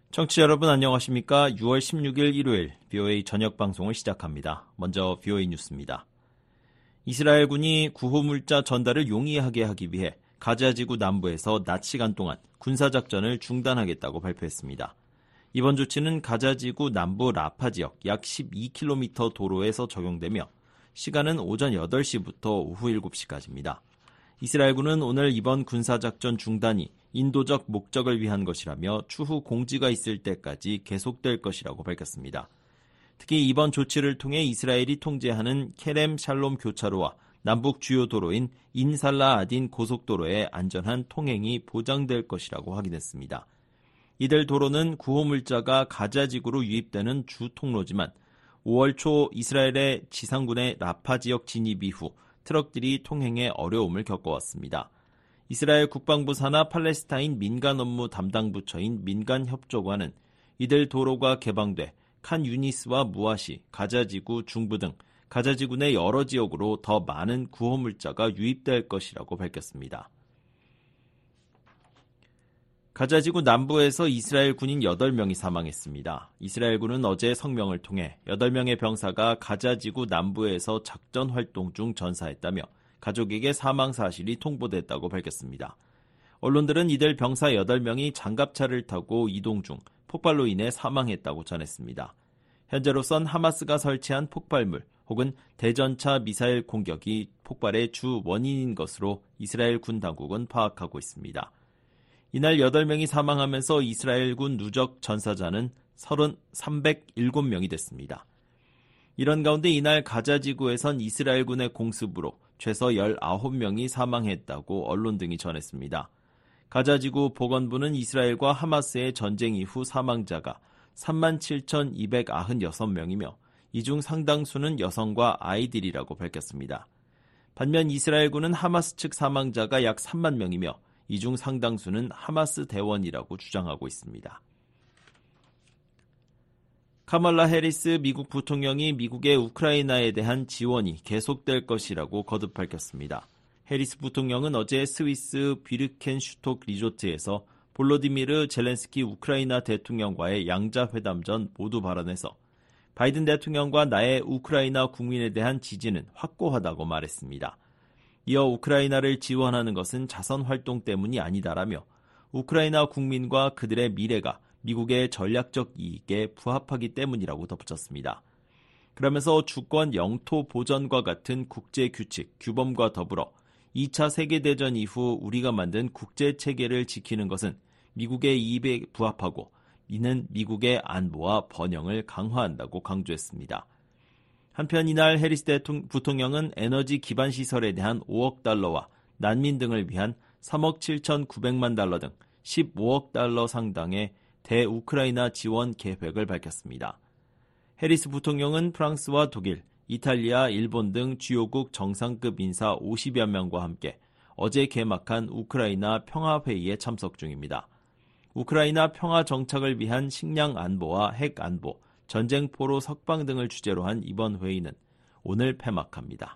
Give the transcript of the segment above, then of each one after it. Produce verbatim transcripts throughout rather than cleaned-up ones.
청취자 여러분 안녕하십니까? 유월 십육일 일요일 브이오에이 저녁 방송을 시작합니다. 먼저 브이오에이 뉴스입니다. 이스라엘군이 구호물자 전달을 용이하게 하기 위해 가자지구 남부에서 낮 시간 동안 군사작전을 중단하겠다고 발표했습니다. 이번 조치는 가자지구 남부 라파 지역 약 십이 킬로미터 도로에서 적용되며 시간은 오전 여덟 시부터 오후 일곱 시까지입니다. 이스라엘군은 오늘 이번 군사작전 중단이 인도적 목적을 위한 것이라며 추후 공지가 있을 때까지 계속될 것이라고 밝혔습니다. 특히 이번 조치를 통해 이스라엘이 통제하는 케렘 샬롬 교차로와 남북 주요 도로인 인살라 아딘 고속도로의 안전한 통행이 보장될 것이라고 확인했습니다. 이들 도로는 구호물자가 가자지구로 유입되는 주 통로지만 오월 초 이스라엘의 지상군의 라파 지역 진입 이후 트럭들이 통행에 어려움을 겪어왔습니다. 이스라엘 국방부 산하 팔레스타인 민간 업무 담당 부처인 민간협조관은 이들 도로가 개방돼 칸 유니스와 무아시, 가자지구 중부 등 가자지구 내 여러 지역으로 더 많은 구호물자가 유입될 것이라고 밝혔습니다. 가자지구 남부에서 이스라엘 군인 여덟 명이 사망했습니다. 이스라엘군은 어제 성명을 통해 여덟 명의 병사가 가자지구 남부에서 작전 활동 중 전사했다며 가족에게 사망 사실이 통보됐다고 밝혔습니다. 언론들은 이들 병사 여덟 명이 장갑차를 타고 이동 중 폭발로 인해 사망했다고 전했습니다. 현재로선 하마스가 설치한 폭발물 혹은 대전차 미사일 공격이 폭발의 주 원인인 것으로 이스라엘 군 당국은 파악하고 있습니다. 이날 여덟 명이 사망하면서 이스라엘군 누적 전사자는 삼백칠 명이 됐습니다. 이런 가운데 이날 가자지구에선 이스라엘군의 공습으로 최소 열아홉 명이 사망했다고 언론 등이 전했습니다. 가자지구 보건부는 이스라엘과 하마스의 전쟁 이후 사망자가 삼만 칠천이백구십육 명이며 이 중 상당수는 여성과 아이들이라고 밝혔습니다. 반면 이스라엘군은 하마스 측 사망자가 약 삼만 명이며 이 중 상당수는 하마스 대원이라고 주장하고 있습니다. 카말라 해리스 미국 부통령이 미국의 우크라이나에 대한 지원이 계속될 것이라고 거듭 밝혔습니다. 해리스 부통령은 어제 스위스 비르켄슈톡 리조트에서 볼로디미르 젤렌스키 우크라이나 대통령과의 양자회담 전 모두 발언에서 바이든 대통령과 나의 우크라이나 국민에 대한 지지는 확고하다고 말했습니다. 이어 우크라이나를 지원하는 것은 자선활동 때문이 아니다라며 우크라이나 국민과 그들의 미래가 미국의 전략적 이익에 부합하기 때문이라고 덧붙였습니다. 그러면서 주권 영토 보전과 같은 국제규칙, 규범과 더불어 이 차 세계대전 이후 우리가 만든 국제체계를 지키는 것은 미국의 이익에 부합하고 이는 미국의 안보와 번영을 강화한다고 강조했습니다. 한편 이날 해리스 대통령, 부통령은 에너지 기반 시설에 대한 오억 달러와 난민 등을 위한 삼억 칠천구백만 달러 등 십오억 달러 상당의 대우크라이나 지원 계획을 밝혔습니다. 해리스 부통령은 프랑스와 독일, 이탈리아, 일본 등 주요국 정상급 인사 오십여 명과 함께 어제 개막한 우크라이나 평화회의에 참석 중입니다. 우크라이나 평화 정착을 위한 식량 안보와 핵 안보, 전쟁포로 석방 등을 주제로 한 이번 회의는 오늘 폐막합니다.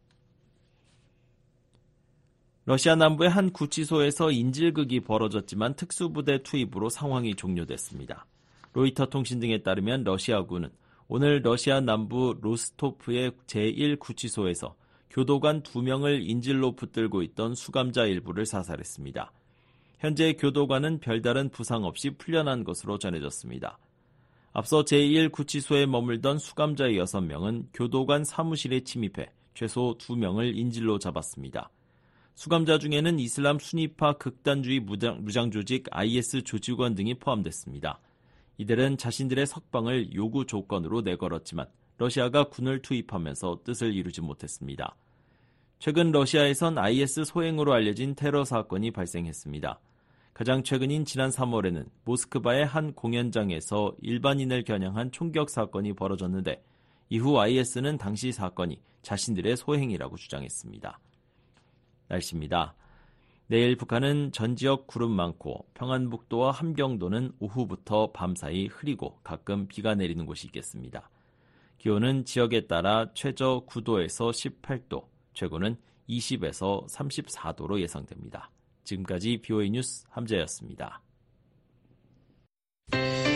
러시아 남부의 한 구치소에서 인질극이 벌어졌지만 특수부대 투입으로 상황이 종료됐습니다. 로이터 통신 등에 따르면 러시아군은 오늘 러시아 남부 로스토프의 제일 구치소에서 교도관 두 명을 인질로 붙들고 있던 수감자 일부를 사살했습니다. 현재 교도관은 별다른 부상 없이 풀려난 것으로 전해졌습니다. 앞서 제일 구치소에 머물던 수감자 여섯 명은 교도관 사무실에 침입해 최소 두 명을 인질로 잡았습니다. 수감자 중에는 이슬람 순위파 극단주의 무장, 무장 조직 아이에스 조직원 등이 포함됐습니다. 이들은 자신들의 석방을 요구 조건으로 내걸었지만 러시아가 군을 투입하면서 뜻을 이루지 못했습니다. 최근 러시아에선 아이에스 소행으로 알려진 테러 사건이 발생했습니다. 가장 최근인 지난 삼월에는 모스크바의 한 공연장에서 일반인을 겨냥한 총격 사건이 벌어졌는데 이후 아이에스는 당시 사건이 자신들의 소행이라고 주장했습니다. 날씨입니다. 내일 북한은 전 지역 구름 많고 평안북도와 함경도는 오후부터 밤사이 흐리고 가끔 비가 내리는 곳이 있겠습니다. 기온은 지역에 따라 최저 구 도에서 십팔 도, 최고는 이십에서 삼십사 도로 예상됩니다. 지금까지 브이오에이 뉴스 함재였습니다.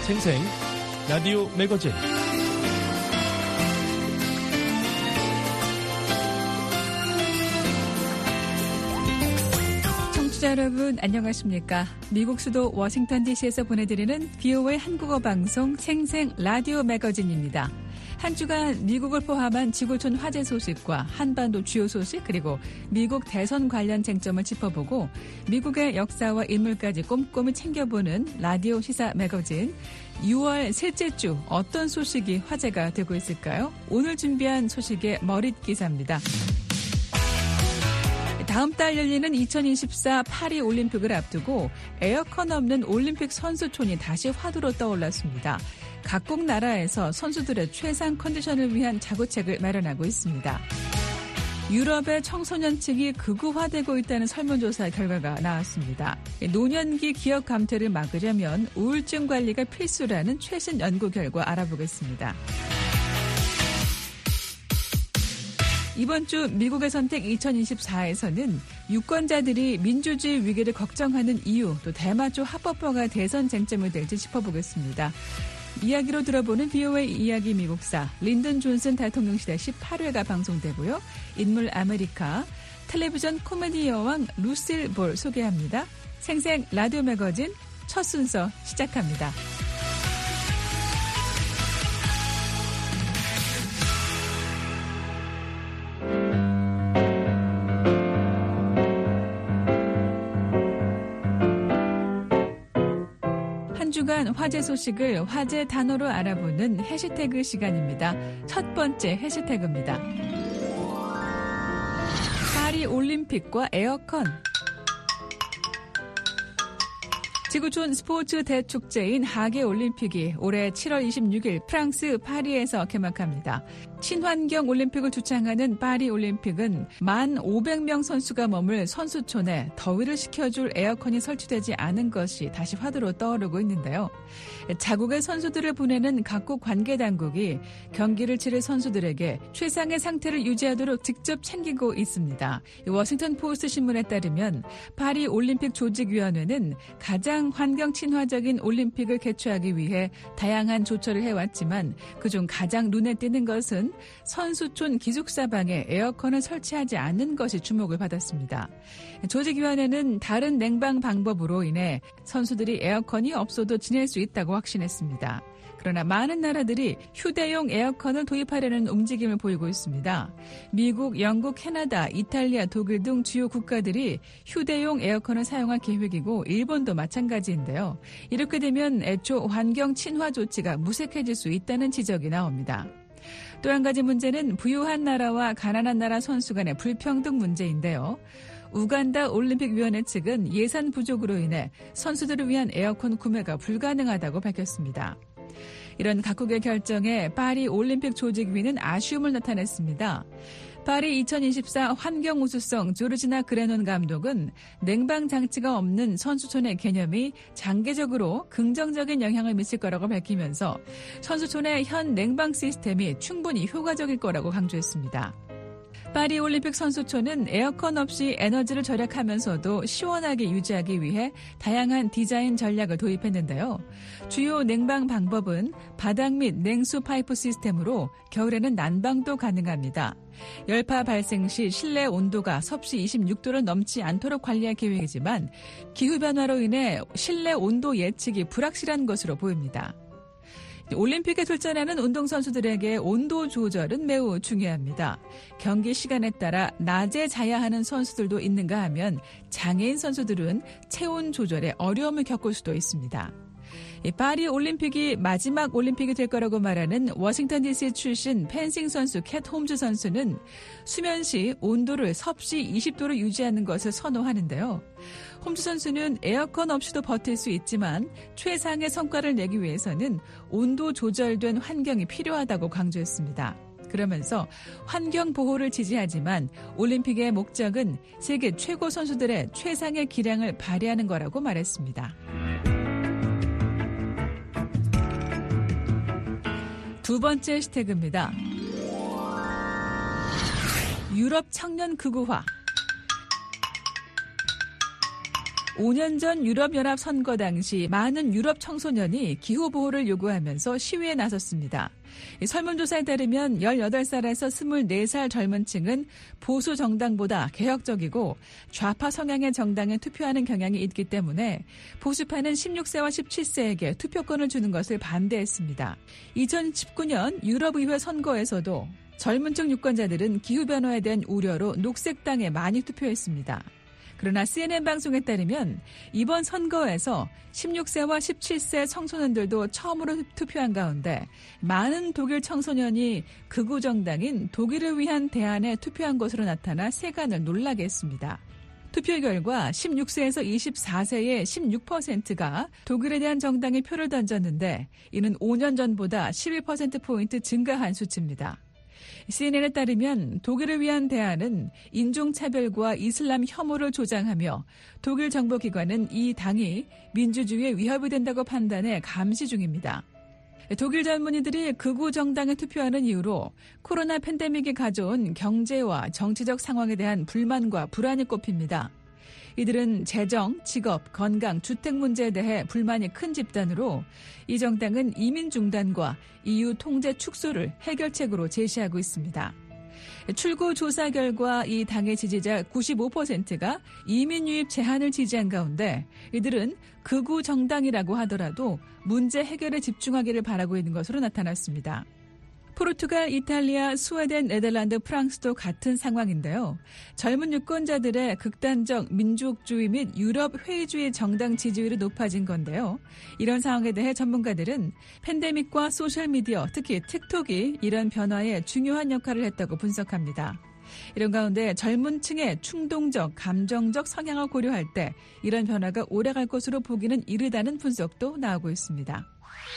생생 라디오 매거진. 청취자 여러분 안녕하십니까? 미국 수도 워싱턴 디씨에서 보내드리는 비오에이 한국어 방송 생생 라디오 매거진입니다. 한 주간 미국을 포함한 지구촌 화재 소식과 한반도 주요 소식 그리고 미국 대선 관련 쟁점을 짚어보고 미국의 역사와 인물까지 꼼꼼히 챙겨보는 라디오 시사 매거진. 유월 셋째 주 어떤 소식이 화제가 되고 있을까요? 오늘 준비한 소식의 머릿 기사입니다. 다음 달 열리는 이천이십사 파리 올림픽을 앞두고 에어컨 없는 올림픽 선수촌이 다시 화두로 떠올랐습니다. 각국 나라에서 선수들의 최상 컨디션을 위한 자구책을 마련하고 있습니다. 유럽의 청소년층이 극우화되고 있다는 설문조사 결과가 나왔습니다. 노년기 기억 감퇴를 막으려면 우울증 관리가 필수라는 최신 연구 결과 알아보겠습니다. 이번 주 미국의 선택 이천이십사에서는 유권자들이 민주주의 위기를 걱정하는 이유, 또 대마초 합법화가 대선 쟁점이 될지 짚어보겠습니다. 이야기로 들어보는 비오에이 이야기 미국사, 린든 존슨 대통령 시대 십팔 회가 방송되고요. 인물 아메리카, 텔레비전 코미디 여왕 루실 볼 소개합니다. 생생 라디오 매거진 첫 순서 시작합니다. 주간 화제 소식을 화제 단어로 알아보는 해시태그 시간입니다. 첫 번째 해시태그입니다. 파리 올림픽과 에어컨. 지구촌 스포츠 대축제인 하계 올림픽이 올해 칠월 이십육일 프랑스 파리에서 개막합니다. 친환경 올림픽을 주창하는 파리 올림픽은 만 오백 명 선수가 머물 선수촌에 더위를 식혀줄 에어컨이 설치되지 않은 것이 다시 화두로 떠오르고 있는데요. 자국의 선수들을 보내는 각국 관계당국이 경기를 치를 선수들에게 최상의 상태를 유지하도록 직접 챙기고 있습니다. 워싱턴 포스트 신문에 따르면 파리 올림픽 조직위원회는 가장 환경 친화적인 올림픽을 개최하기 위해 다양한 조처를 해왔지만 그중 가장 눈에 띄는 것은 선수촌 기숙사방에 에어컨을 설치하지 않는 것이 주목을 받았습니다. 조직위원회는 다른 냉방 방법으로 인해 선수들이 에어컨이 없어도 지낼 수 있다고 확신했습니다. 그러나 많은 나라들이 휴대용 에어컨을 도입하려는 움직임을 보이고 있습니다. 미국, 영국, 캐나다, 이탈리아, 독일 등 주요 국가들이 휴대용 에어컨을 사용할 계획이고 일본도 마찬가지인데요. 이렇게 되면 애초 환경 친화 조치가 무색해질 수 있다는 지적이 나옵니다. 또 한 가지 문제는 부유한 나라와 가난한 나라 선수 간의 불평등 문제인데요. 우간다 올림픽위원회 측은 예산 부족으로 인해 선수들을 위한 에어컨 구매가 불가능하다고 밝혔습니다. 이런 각국의 결정에 파리 올림픽 조직위는 아쉬움을 나타냈습니다. 파리 이천이십사 환경우수성 조르지나 그레논 감독은 냉방 장치가 없는 선수촌의 개념이 장기적으로 긍정적인 영향을 미칠 거라고 밝히면서 선수촌의 현 냉방 시스템이 충분히 효과적일 거라고 강조했습니다. 파리 올림픽 선수촌은 에어컨 없이 에너지를 절약하면서도 시원하게 유지하기 위해 다양한 디자인 전략을 도입했는데요. 주요 냉방 방법은 바닥 및 냉수 파이프 시스템으로 겨울에는 난방도 가능합니다. 열파 발생 시 실내 온도가 섭씨 이십육 도를 넘지 않도록 관리할 계획이지만 기후변화로 인해 실내 온도 예측이 불확실한 것으로 보입니다. 올림픽에 출전하는 운동선수들에게 온도 조절은 매우 중요합니다. 경기 시간에 따라 낮에 자야 하는 선수들도 있는가 하면 장애인 선수들은 체온 조절에 어려움을 겪을 수도 있습니다. 파리 올림픽이 마지막 올림픽이 될 거라고 말하는 워싱턴 디씨 출신 펜싱 선수 캣 홈즈 선수는 수면 시 온도를 섭씨 이십 도로 유지하는 것을 선호하는데요. 홈즈 선수는 에어컨 없이도 버틸 수 있지만 최상의 성과를 내기 위해서는 온도 조절된 환경이 필요하다고 강조했습니다. 그러면서 환경 보호를 지지하지만 올림픽의 목적은 세계 최고 선수들의 최상의 기량을 발휘하는 거라고 말했습니다. 두 번째 해시태그입니다. 유럽 청년 극우화. 오 년 전 유럽연합 선거 당시 많은 유럽 청소년이 기후보호를 요구하면서 시위에 나섰습니다. 설문조사에 따르면 열여덟 살에서 스물네 살 젊은 층은 보수 정당보다 개혁적이고 좌파 성향의 정당에 투표하는 경향이 있기 때문에 보수파는 십육 세와 십칠 세에게 투표권을 주는 것을 반대했습니다. 이천십구 년 유럽의회 선거에서도 젊은 층 유권자들은 기후변화에 대한 우려로 녹색당에 많이 투표했습니다. 그러나 씨엔엔 방송에 따르면 이번 선거에서 십육 세와 십칠 세 청소년들도 처음으로 투표한 가운데 많은 독일 청소년이 극우 정당인 독일을 위한 대안에 투표한 것으로 나타나 세간을 놀라게 했습니다. 투표 결과 십육 세에서 이십사 세의 십육 퍼센트가 독일에 대한 정당에 표를 던졌는데 이는 오 년 전보다 십일 퍼센트포인트 증가한 수치입니다. 씨엔엔에 따르면 독일을 위한 대안은 인종차별과 이슬람 혐오를 조장하며 독일 정보기관은 이 당이 민주주의에 위협이 된다고 판단해 감시 중입니다. 독일 젊은이들이 극우 정당에 투표하는 이유로 코로나 팬데믹이 가져온 경제와 정치적 상황에 대한 불만과 불안이 꼽힙니다. 이들은 재정, 직업, 건강, 주택 문제에 대해 불만이 큰 집단으로 이 정당은 이민 중단과 이유 통제 축소를 해결책으로 제시하고 있습니다. 출구 조사 결과 이 당의 지지자 구십오 퍼센트가 이민 유입 제한을 지지한 가운데 이들은 극우 정당이라고 하더라도 문제 해결에 집중하기를 바라고 있는 것으로 나타났습니다. 포르투갈, 이탈리아, 스웨덴, 네덜란드, 프랑스도 같은 상황인데요. 젊은 유권자들의 극단적 민족주의 및 유럽 회의주의 정당 지지율이 높아진 건데요. 이런 상황에 대해 전문가들은 팬데믹과 소셜미디어, 특히 틱톡이 이런 변화에 중요한 역할을 했다고 분석합니다. 이런 가운데 젊은 층의 충동적, 감정적 성향을 고려할 때 이런 변화가 오래갈 것으로 보기는 이르다는 분석도 나오고 있습니다.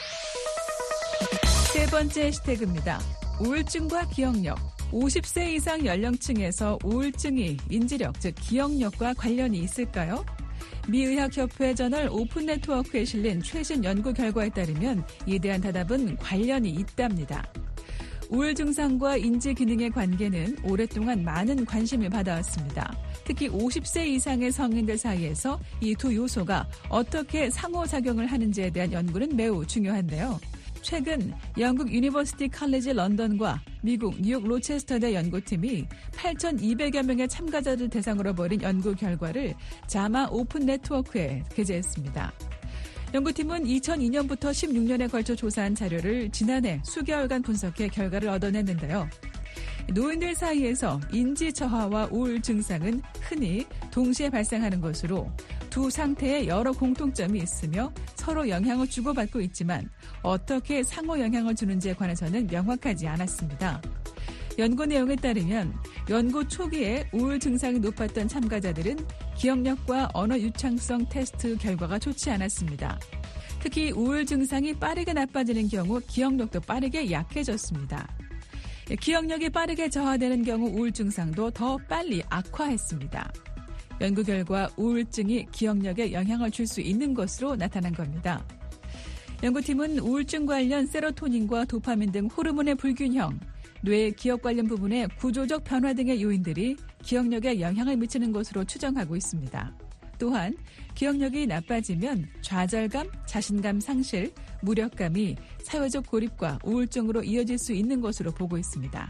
세 번째 해시태그입니다. 우울증과 기억력. 오십 세 이상 연령층에서 우울증이 인지력, 즉 기억력과 관련이 있을까요? 미 의학협회 저널 오픈 네트워크에 실린 최신 연구 결과에 따르면 이에 대한 대답은 관련이 있답니다. 우울 증상과 인지 기능의 관계는 오랫동안 많은 관심을 받아왔습니다. 특히 오십 세 이상의 성인들 사이에서 이 두 요소가 어떻게 상호작용을 하는지에 대한 연구는 매우 중요한데요. 최근 영국 유니버시티 칼리지 런던과 미국 뉴욕 로체스터대 연구팀이 팔천이백여 명의 참가자들 대상으로 벌인 연구 결과를 자마 오픈 네트워크에 게재했습니다. 연구팀은 이천이 년부터 십육 년에 걸쳐 조사한 자료를 지난해 수개월간 분석해 결과를 얻어냈는데요. 노인들 사이에서 인지 저하와 우울 증상은 흔히 동시에 발생하는 것으로 두 상태에 여러 공통점이 있으며 서로 영향을 주고받고 있지만 어떻게 상호 영향을 주는지에 관해서는 명확하지 않았습니다. 연구 내용에 따르면 연구 초기에 우울 증상이 높았던 참가자들은 기억력과 언어 유창성 테스트 결과가 좋지 않았습니다. 특히 우울 증상이 빠르게 나빠지는 경우 기억력도 빠르게 약해졌습니다. 기억력이 빠르게 저하되는 경우 우울 증상도 더 빨리 악화했습니다. 연구 결과 우울증이 기억력에 영향을 줄 수 있는 것으로 나타난 겁니다. 연구팀은 우울증 관련 세로토닌과 도파민 등 호르몬의 불균형, 뇌 기억 관련 부분의 구조적 변화 등의 요인들이 기억력에 영향을 미치는 것으로 추정하고 있습니다. 또한 기억력이 나빠지면 좌절감, 자신감 상실, 무력감이 사회적 고립과 우울증으로 이어질 수 있는 것으로 보고 있습니다.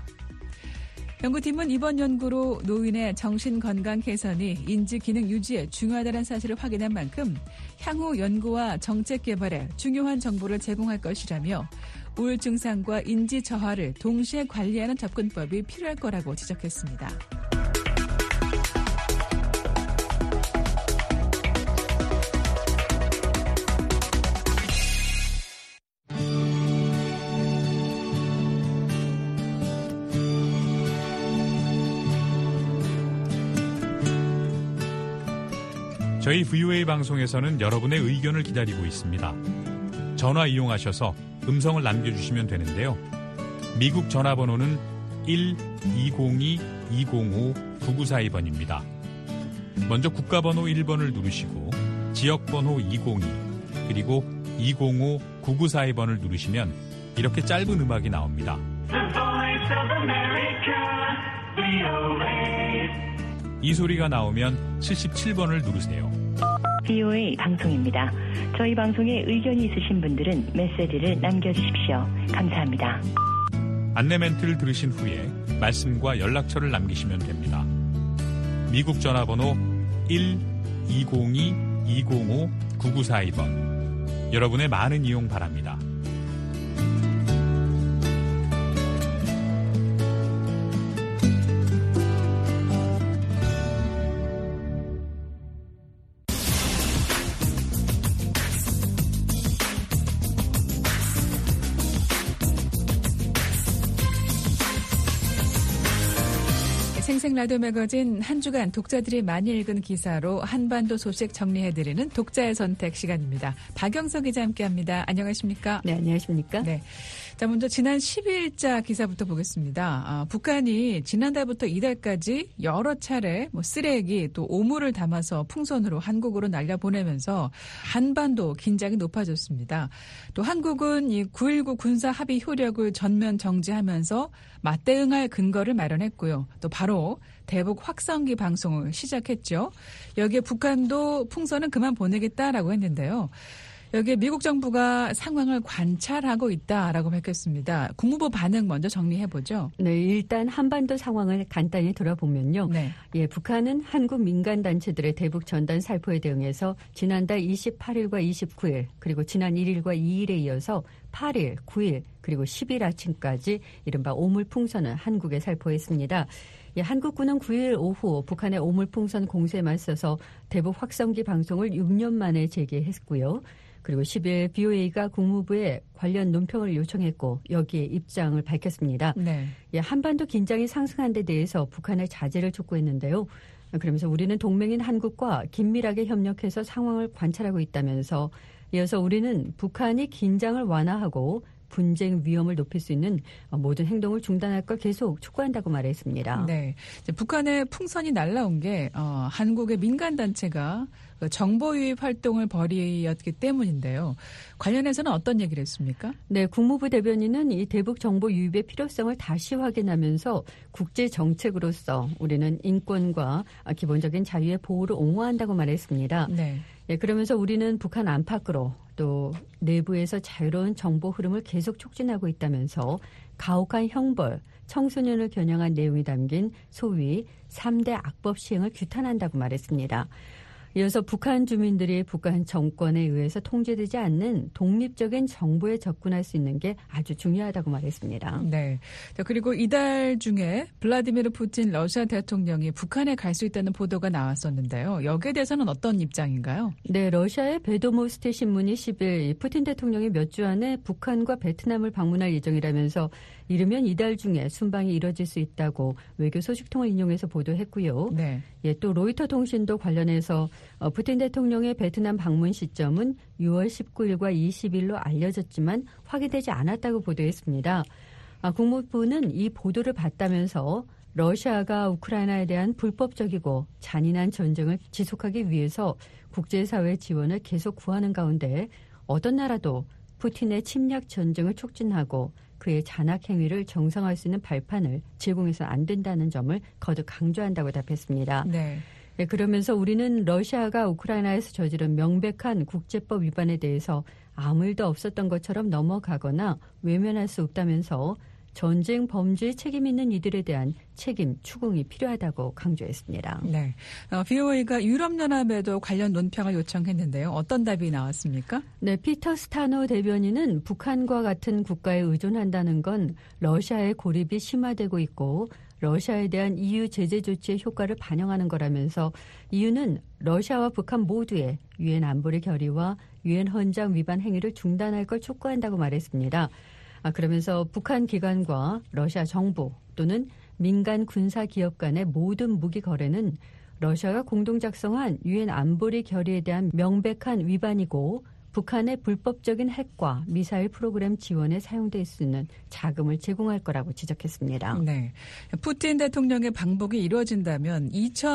연구팀은 이번 연구로 노인의 정신건강 개선이 인지기능 유지에 중요하다는 사실을 확인한 만큼 향후 연구와 정책 개발에 중요한 정보를 제공할 것이라며 우울 증상과 인지 저하를 동시에 관리하는 접근법이 필요할 거라고 지적했습니다. 저희 브이오에이 방송에서는 여러분의 의견을 기다리고 있습니다. 전화 이용하셔서 음성을 남겨주시면 되는데요. 미국 전화번호는 일 이공이 이공오 구구사이 번입니다. 먼저 국가번호 일 번을 누르시고 지역번호 이공이 그리고 이공오 구구사이 번을 누르시면 이렇게 짧은 음악이 나옵니다. 이 소리가 나오면 칠십칠 번을 누르세요. 브이오에이 방송입니다. 저희 방송에 의견이 있으신 분들은 메시지를 남겨주십시오. 감사합니다. 안내 멘트를 들으신 후에 말씀과 연락처를 남기시면 됩니다. 미국 전화번호 일 이공이 이공오 구구사이 번. 여러분의 많은 이용 바랍니다. 생생 라디오 매거진 한 주간 독자들이 많이 읽은 기사로 한반도 소식 정리해드리는 독자의 선택 시간입니다. 박영석 기자 함께합니다. 안녕하십니까? 네, 안녕하십니까? 네. 자, 먼저 지난 십일자 기사부터 보겠습니다. 아, 북한이 지난달부터 이달까지 여러 차례 뭐 쓰레기 또 오물을 담아서 풍선으로 한국으로 날려보내면서 한반도 긴장이 높아졌습니다. 또 한국은 이 구일구 군사 합의 효력을 전면 정지하면서 맞대응할 근거를 마련했고요. 또 바로 대북 확성기 방송을 시작했죠. 여기에 북한도 풍선은 그만 보내겠다라고 했는데요. 여기에 미국 정부가 상황을 관찰하고 있다라고 밝혔습니다. 국무부 반응 먼저 정리해보죠. 네, 일단 한반도 상황을 간단히 돌아보면요. 네. 예, 북한은 한국 민간단체들의 대북 전단 살포에 대응해서 지난달 이십팔일과 이십구일 그리고 지난 일일과 이일에 이어서 팔일, 구일 그리고 십일 아침까지 이른바 오물풍선을 한국에 살포했습니다. 예, 한국군은 구일 오후 북한의 오물풍선 공세에 맞서서 대북 확성기 방송을 육 년 만에 재개했고요. 그리고 십일 브이오에이가 국무부에 관련 논평을 요청했고 여기에 입장을 밝혔습니다. 네. 예, 한반도 긴장이 상승한 데 대해서 북한의 자제를 촉구했는데요. 그러면서 우리는 동맹인 한국과 긴밀하게 협력해서 상황을 관찰하고 있다면서 이어서 우리는 북한이 긴장을 완화하고 분쟁 위험을 높일 수 있는 모든 행동을 중단할 걸 계속 촉구한다고 말했습니다. 네, 이제 북한의 풍선이 날라온 게 어, 한국의 민간단체가 정보 유입 활동을 벌였기 때문인데요. 관련해서는 어떤 얘기를 했습니까? 네, 국무부 대변인은 이 대북 정보 유입의 필요성을 다시 확인하면서 국제 정책으로서 우리는 인권과 기본적인 자유의 보호를 옹호한다고 말했습니다. 네. 예, 그러면서 우리는 북한 안팎으로 또 내부에서 자유로운 정보 흐름을 계속 촉진하고 있다면서 가혹한 형벌, 청소년을 겨냥한 내용이 담긴 소위 삼 대 악법 시행을 규탄한다고 말했습니다. 이어서 북한 주민들이 북한 정권에 의해서 통제되지 않는 독립적인 정보에 접근할 수 있는 게 아주 중요하다고 말했습니다. 네. 그리고 이달 중에 블라디미르 푸틴 러시아 대통령이 북한에 갈 수 있다는 보도가 나왔었는데요. 여기에 대해서는 어떤 입장인가요? 네, 러시아의 베도모스트 신문이 십일 푸틴 대통령이 몇 주 안에 북한과 베트남을 방문할 예정이라면서 이르면 이달 중에 순방이 이뤄질 수 있다고 외교 소식통을 인용해서 보도했고요. 네. 예, 또 로이터 통신도 관련해서 어, 푸틴 대통령의 베트남 방문 시점은 유월 십구일과 이십일로 알려졌지만 확인되지 않았다고 보도했습니다. 아, 국무부는 이 보도를 봤다면서 러시아가 우크라이나에 대한 불법적이고 잔인한 전쟁을 지속하기 위해서 국제사회 지원을 계속 구하는 가운데 어떤 나라도 푸틴의 침략 전쟁을 촉진하고 그의 잔악 행위를 정상화할 수 있는 발판을 제공해서는 안 된다는 점을 거듭 강조한다고 답했습니다. 네. 네, 그러면서 우리는 러시아가 우크라이나에서 저지른 명백한 국제법 위반에 대해서 아무 일도 없었던 것처럼 넘어가거나 외면할 수 없다면서 전쟁 범죄에 책임 있는 이들에 대한 책임 추궁이 필요하다고 강조했습니다. 네, 어, 브이오에이가 유럽연합에도 관련 논평을 요청했는데요. 어떤 답이 나왔습니까? 네, 피터 스타노 대변인은 북한과 같은 국가에 의존한다는 건 러시아의 고립이 심화되고 있고 러시아에 대한 이유 제재 조치의 효과를 반영하는 거라면서 이유는 러시아와 북한 모두의 유엔 안보리 결의와 유엔 헌장 위반 행위를 중단할 걸 촉구한다고 말했습니다. 아, 그러면서 북한 기관과 러시아 정부 또는 민간 군사 기업 간의 모든 무기 거래는 러시아가 공동 작성한 유엔 안보리 결의에 대한 명백한 위반이고 북한의 불법적인 핵과 미사일 프로그램 지원에 사용될 수 있는 자금을 제공할 거라고 지적했습니다. 네, 푸틴 대통령의 방북이 이루어진다면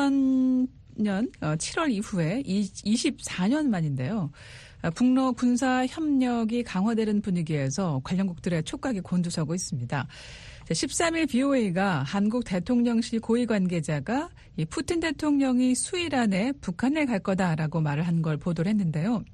이천년 칠월 이후에 이십사 년 만인데요. 북러 군사 협력이 강화되는 분위기에서 관련국들의 촉각이 곤두서고 있습니다. 십삼 일 비오에이가 한국 대통령실 고위 관계자가 이 푸틴 대통령이 수일 안에 북한에 갈 거다라고 말을 한 걸 보도를 했는데요.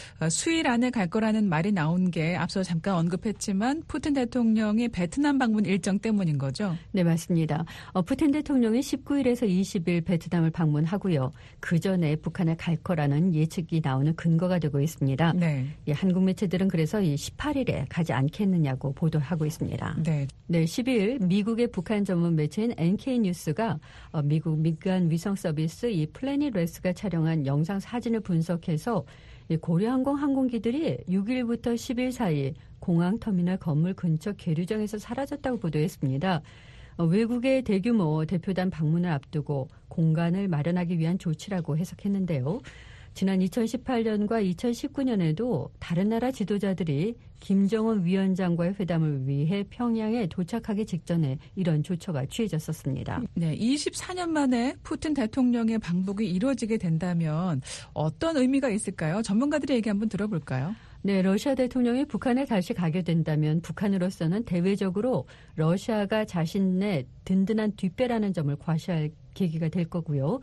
수일 안에 갈 거라는 말이 나온 게 앞서 잠깐 언급했지만 푸틴 대통령이 베트남 방문 일정 때문인 거죠? 네, 맞습니다. 어, 푸틴 대통령이 십구 일에서 이십 일 베트남을 방문하고요. 그 전에 북한에 갈 거라는 예측이 나오는 근거가 되고 있습니다. 네. 예, 한국 매체들은 그래서 이 십팔 일에 가지 않겠느냐고 보도하고 있습니다. 네. 네, 십이 일 미국의 북한 전문 매체인 엔케이 뉴스가 어, 미국 민간 위성 서비스 이 플래닛 렉스가 촬영한 영상 사진을 분석해서 이 고려항공 항공기들이 육 일부터 십 일 사이 공항터미널 건물 근처 계류장에서 사라졌다고 보도했습니다. 어, 외국의 대규모 대표단 방문을 앞두고 공간을 마련하기 위한 조치라고 해석했는데요. 지난 이천십팔 년과 이천십구 년에도 다른 나라 지도자들이 김정은 위원장과의 회담을 위해 평양에 도착하기 직전에 이런 조처가 취해졌었습니다. 네, 이십사 년 만에 푸틴 대통령의 방북이 이루어지게 된다면 어떤 의미가 있을까요? 전문가들의 얘기 한번 들어볼까요? 네, 러시아 대통령이 북한에 다시 가게 된다면 북한으로서는 대외적으로 러시아가 자신의 든든한 뒷배라는 점을 과시할 계기가 될 거고요.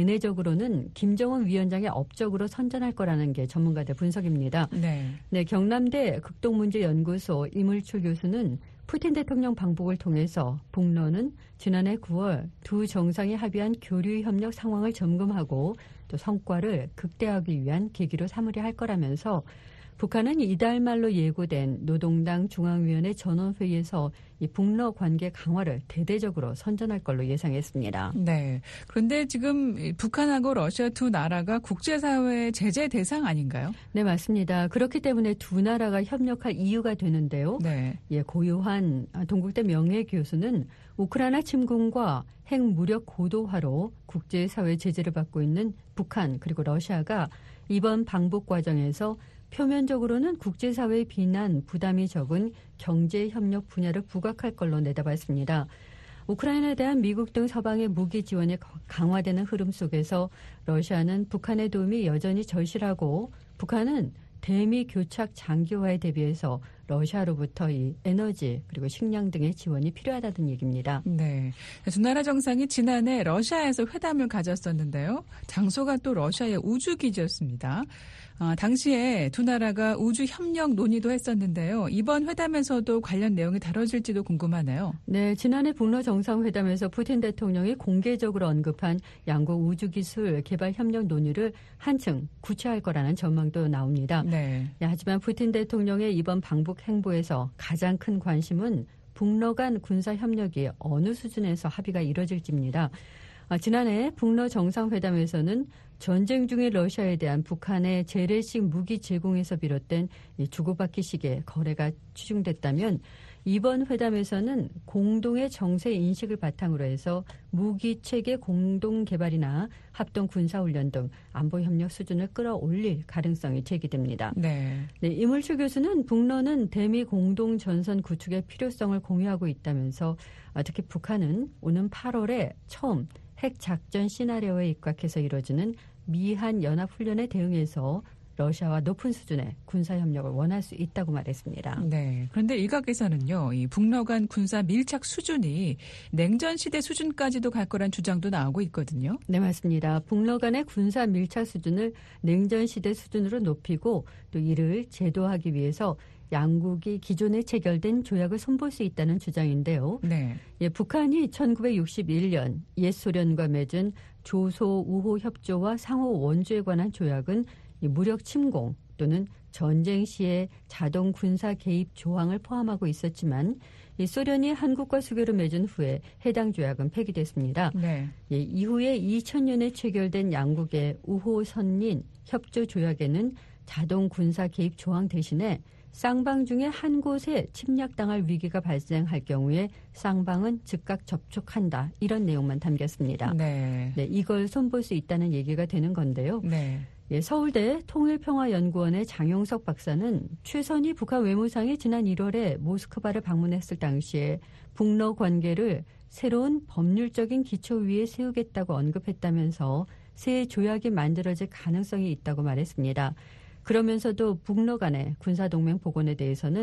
대내적으로는 김정은 위원장의 업적으로 선전할 거라는 게 전문가들 분석입니다. 네. 네, 경남대 극동문제연구소 이물출 교수는 푸틴 대통령 방북을 통해서 북러는 지난해 구월 두 정상이 합의한 교류 협력 상황을 점검하고 또 성과를 극대화하기 위한 계기로 삼으려 할 거라면서 북한은 이달 말로 예고된 노동당 중앙위원회 전원회의에서 이 북러 관계 강화를 대대적으로 선전할 걸로 예상했습니다. 네. 그런데 지금 북한하고 러시아 두 나라가 국제사회의 제재 대상 아닌가요? 네, 맞습니다. 그렇기 때문에 두 나라가 협력할 이유가 되는데요. 네. 예, 고유한 동국대 명예교수는 우크라이나 침공과 핵무력 고도화로 국제사회 제재를 받고 있는 북한 그리고 러시아가 이번 방북 과정에서 표면적으로는 국제사회의 비난, 부담이 적은 경제협력 분야를 부각할 걸로 내다봤습니다. 우크라이나에 대한 미국 등 서방의 무기 지원이 강화되는 흐름 속에서 러시아는 북한의 도움이 여전히 절실하고 북한은 대미 교착 장기화에 대비해서 러시아로부터 이 에너지 그리고 식량 등의 지원이 필요하다는 얘기입니다. 네, 두 나라 정상이 지난해 러시아에서 회담을 가졌었는데요. 장소가 또 러시아의 우주기지였습니다. 아, 당시에 두 나라가 우주 협력 논의도 했었는데요. 이번 회담에서도 관련 내용이 다뤄질지도 궁금하네요. 네, 지난해 북러 정상회담에서 푸틴 대통령이 공개적으로 언급한 양국 우주기술 개발 협력 논의를 한층 구체화할 거라는 전망도 나옵니다. 네. 네, 하지만 푸틴 대통령의 이번 방북 행보에서 가장 큰 관심은 북러 간 군사 협력이 어느 수준에서 합의가 이뤄질지입니다. 아, 지난해 북러 정상회담에서는 전쟁 중의 러시아에 대한 북한의 재래식 무기 제공에서 비롯된 이 주고받기식의 거래가 추진됐다면 이번 회담에서는 공동의 정세 인식을 바탕으로 해서 무기 체계 공동 개발이나 합동 군사훈련 등 안보 협력 수준을 끌어올릴 가능성이 제기됩니다. 네. 네, 이물출 교수는 북러는 대미 공동 전선 구축의 필요성을 공유하고 있다면서 특히 북한은 오는 팔월에 처음 핵 작전 시나리오에 입각해서 이루어지는 미한 연합훈련에 대응해서 러시아와 높은 수준의 군사협력을 원할 수 있다고 말했습니다. 네. 그런데 일각에서는요, 이 북러 간 군사 밀착 수준이 냉전 시대 수준까지도 갈 거란 주장도 나오고 있거든요. 네, 맞습니다. 북러 간의 군사 밀착 수준을 냉전 시대 수준으로 높이고 또 이를 제도하기 위해서 양국이 기존에 체결된 조약을 손볼 수 있다는 주장인데요. 네. 예, 북한이 천구백육십일 년 옛 소련과 맺은 조소 우호 협조와 상호 원조에 관한 조약은 이 무력 침공 또는 전쟁 시에 자동 군사 개입 조항을 포함하고 있었지만 이 소련이 한국과 수교를 맺은 후에 해당 조약은 폐기됐습니다. 네. 예, 이후에 이천 년에 체결된 양국의 우호 선린 협조 조약에는 자동 군사 개입 조항 대신에 쌍방 중에 한 곳에 침략당할 위기가 발생할 경우에 쌍방은 즉각 접촉한다. 이런 내용만 담겼습니다. 네. 네, 이걸 손볼 수 있다는 얘기가 되는 건데요. 네. 예, 서울대 통일평화연구원의 장용석 박사는 최선희 북한 외무상이 지난 일월에 모스크바를 방문했을 당시에 북러 관계를 새로운 법률적인 기초 위에 세우겠다고 언급했다면서 새 조약이 만들어질 가능성이 있다고 말했습니다. 그러면서도 북러 간의 군사동맹 복원에 대해서는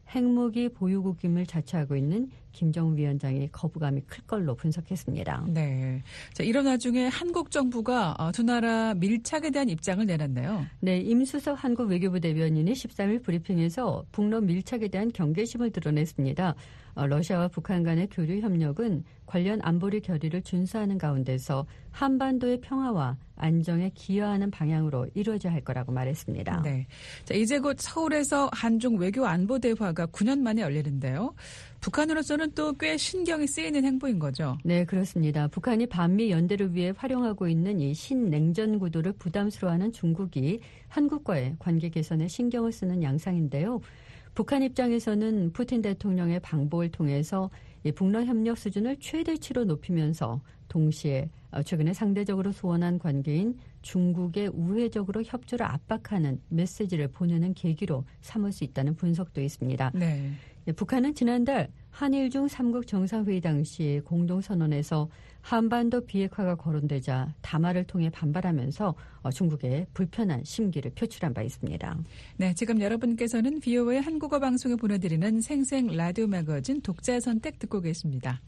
핵무기 보유국임을 자처하고 있는 김정은 위원장의 거부감이 클 걸로 분석했습니다. 네. 자, 이런 와중에 한국 정부가 두 나라 밀착에 대한 입장을 내놨네요. 네. 임수석 한국 외교부 대변인이 십삼 일 브리핑에서 북러 밀착에 대한 경계심을 드러냈습니다. 러시아와 북한 간의 교류 협력은 관련 안보리 결의를 준수하는 가운데서 한반도의 평화와 안정에 기여하는 방향으로 이루어져야 할 거라고 말했습니다. 네. 자, 이제 곧 서울에서 한중 외교 안보 대화가 구 년 만에 열리는데요. 북한으로서는 또 꽤 신경이 쓰이는 행보인 거죠. 네, 그렇습니다. 북한이 반미 연대를 위해 활용하고 있는 이 신냉전 구도를 부담스러워하는 중국이 한국과의 관계 개선에 신경을 쓰는 양상인데요. 북한 입장에서는 푸틴 대통령의 방법을 통해서 이 북러 협력 수준을 최대치로 높이면서 동시에 최근에 상대적으로 소원한 관계인 중국의 우회적으로 협조를 압박하는 메시지를 보내는 계기로 삼을 수 있다는 분석도 있습니다. 네. 북한은 지난달 한일 중 삼국 정상회의 당시 공동선언에서 한반도 비핵화가 거론되자 담화를 통해 반발하면서 중국의 불편한 심기를 표출한 바 있습니다. 네, 지금 여러분께서는 비오에이 한국어 방송에 보내드리는 생생 라디오 매거진 독자 선택 듣고 계십니다.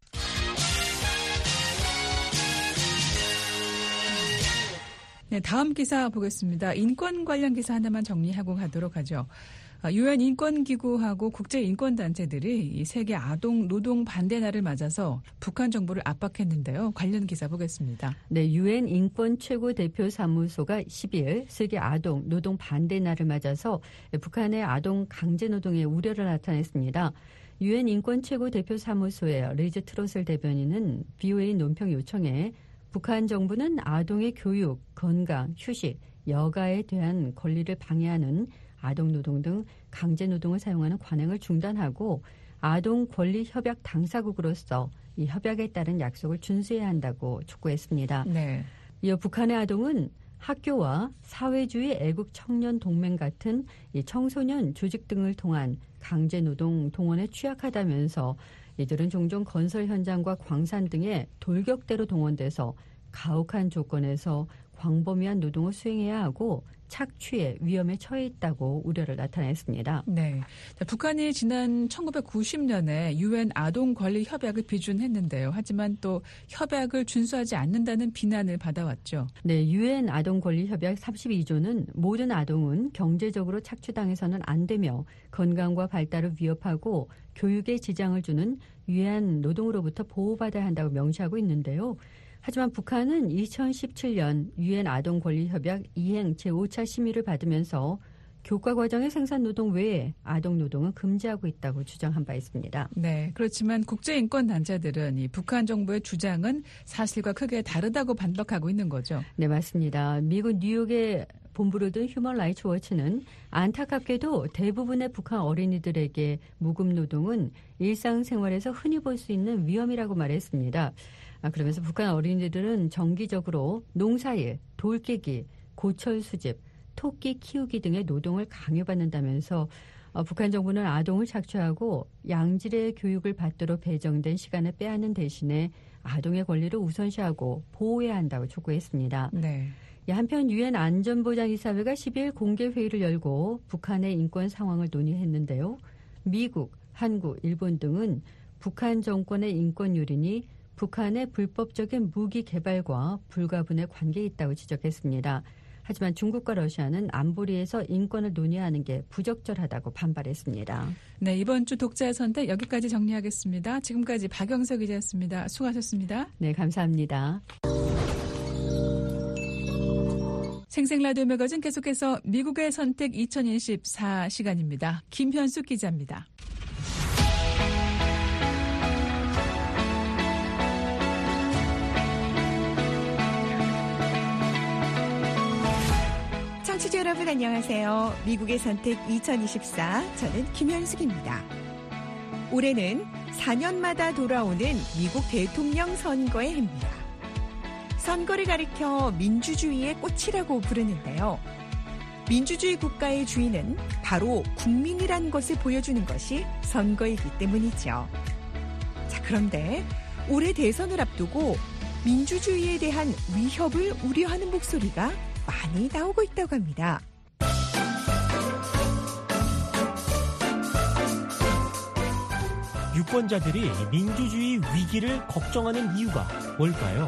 네, 다음 기사 보겠습니다. 인권 관련 기사 하나만 정리하고 가도록 하죠. 유엔 인권기구하고 국제인권단체들이 이 세계 아동 노동 반대 날을 맞아서 북한 정부를 압박했는데요. 관련 기사 보겠습니다. 네, 유엔 인권 최고 대표 사무소가 십이 일 세계 아동 노동 반대 날을 맞아서 북한의 아동 강제 노동의 우려를 나타냈습니다. 유엔 인권 최고 대표 사무소의 리즈 트로셀 대변인은 비오에이 논평 요청에 북한 정부는 아동의 교육, 건강, 휴식, 여가에 대한 권리를 방해하는 아동노동 등 강제노동을 사용하는 관행을 중단하고 아동 권리 협약 당사국으로서 이 협약에 따른 약속을 준수해야 한다고 촉구했습니다. 네. 이어 북한의 아동은 학교와 사회주의 애국 청년 동맹 같은 이 청소년 조직 등을 통한 강제노동 동원에 취약하다면서 이들은 종종 건설 현장과 광산 등에 돌격대로 동원돼서 가혹한 조건에서 광범위한 노동을 수행해야 하고 착취의 위험에 처해 있다고 우려를 나타냈습니다. 네, 자, 북한이 지난 천구백구십 년에 유엔 아동 권리 협약을 비준했는데요. 하지만 또 협약을 준수하지 않는다는 비난을 받아왔죠. 네, 유엔 아동 권리 협약 삼십이 조는 모든 아동은 경제적으로 착취당해서는 안 되며 건강과 발달을 위협하고 교육에 지장을 주는 유해한 노동으로부터 보호받아야 한다고 명시하고 있는데요. 하지만 북한은 이천십칠 년 유엔 아동 권리 협약 이행 제오 차 심의를 받으면서 교과 과정의 생산 노동 외에 아동 노동은 금지하고 있다고 주장한 바 있습니다. 네, 그렇지만 국제인권 단체들은 이 북한 정부의 주장은 사실과 크게 다르다고 반박하고 있는 거죠. 네, 맞습니다. 미국 뉴욕의 본부를 둔 휴먼 라이츠 워치는 안타깝게도 대부분의 북한 어린이들에게 무급 노동은 일상생활에서 흔히 볼 수 있는 위험이라고 말했습니다. 아, 그러면서 북한 어린이들은 정기적으로 농사일, 돌깨기, 고철 수집, 토끼 키우기 등의 노동을 강요받는다면서 어, 북한 정부는 아동을 착취하고 양질의 교육을 받도록 배정된 시간을 빼앗는 대신에 아동의 권리를 우선시하고 보호해야 한다고 촉구했습니다. 네. 한편 유엔 안전보장이사회가 십이 일 공개회의를 열고 북한의 인권 상황을 논의했는데요. 미국, 한국, 일본 등은 북한 정권의 인권 요린이 북한의 불법적인 무기 개발과 불가분의 관계에 있다고 지적했습니다. 하지만 중국과 러시아는 안보리에서 인권을 논의하는 게 부적절하다고 반발했습니다. 네, 이번 주 독자 선택 여기까지 정리하겠습니다. 지금까지 박영석 기자였습니다. 수고하셨습니다. 네, 감사합니다. 생생라디오 매거진 계속해서 미국의 선택 이천이십사 시간입니다. 김현숙 기자입니다. 청취자 여러분 안녕하세요. 미국의 선택 이천이십사, 저는 김현숙입니다. 올해는 사 년마다 돌아오는 미국 대통령 선거의 해입니다. 선거를 가리켜 민주주의의 꽃이라고 부르는데요. 민주주의 국가의 주인은 바로 국민이란 것을 보여주는 것이 선거이기 때문이죠. 자, 그런데 올해 대선을 앞두고 민주주의에 대한 위협을 우려하는 목소리가 많이 나오고 있다고 합니다. 유권자들이 민주주의 위기를 걱정하는 이유가 뭘까요?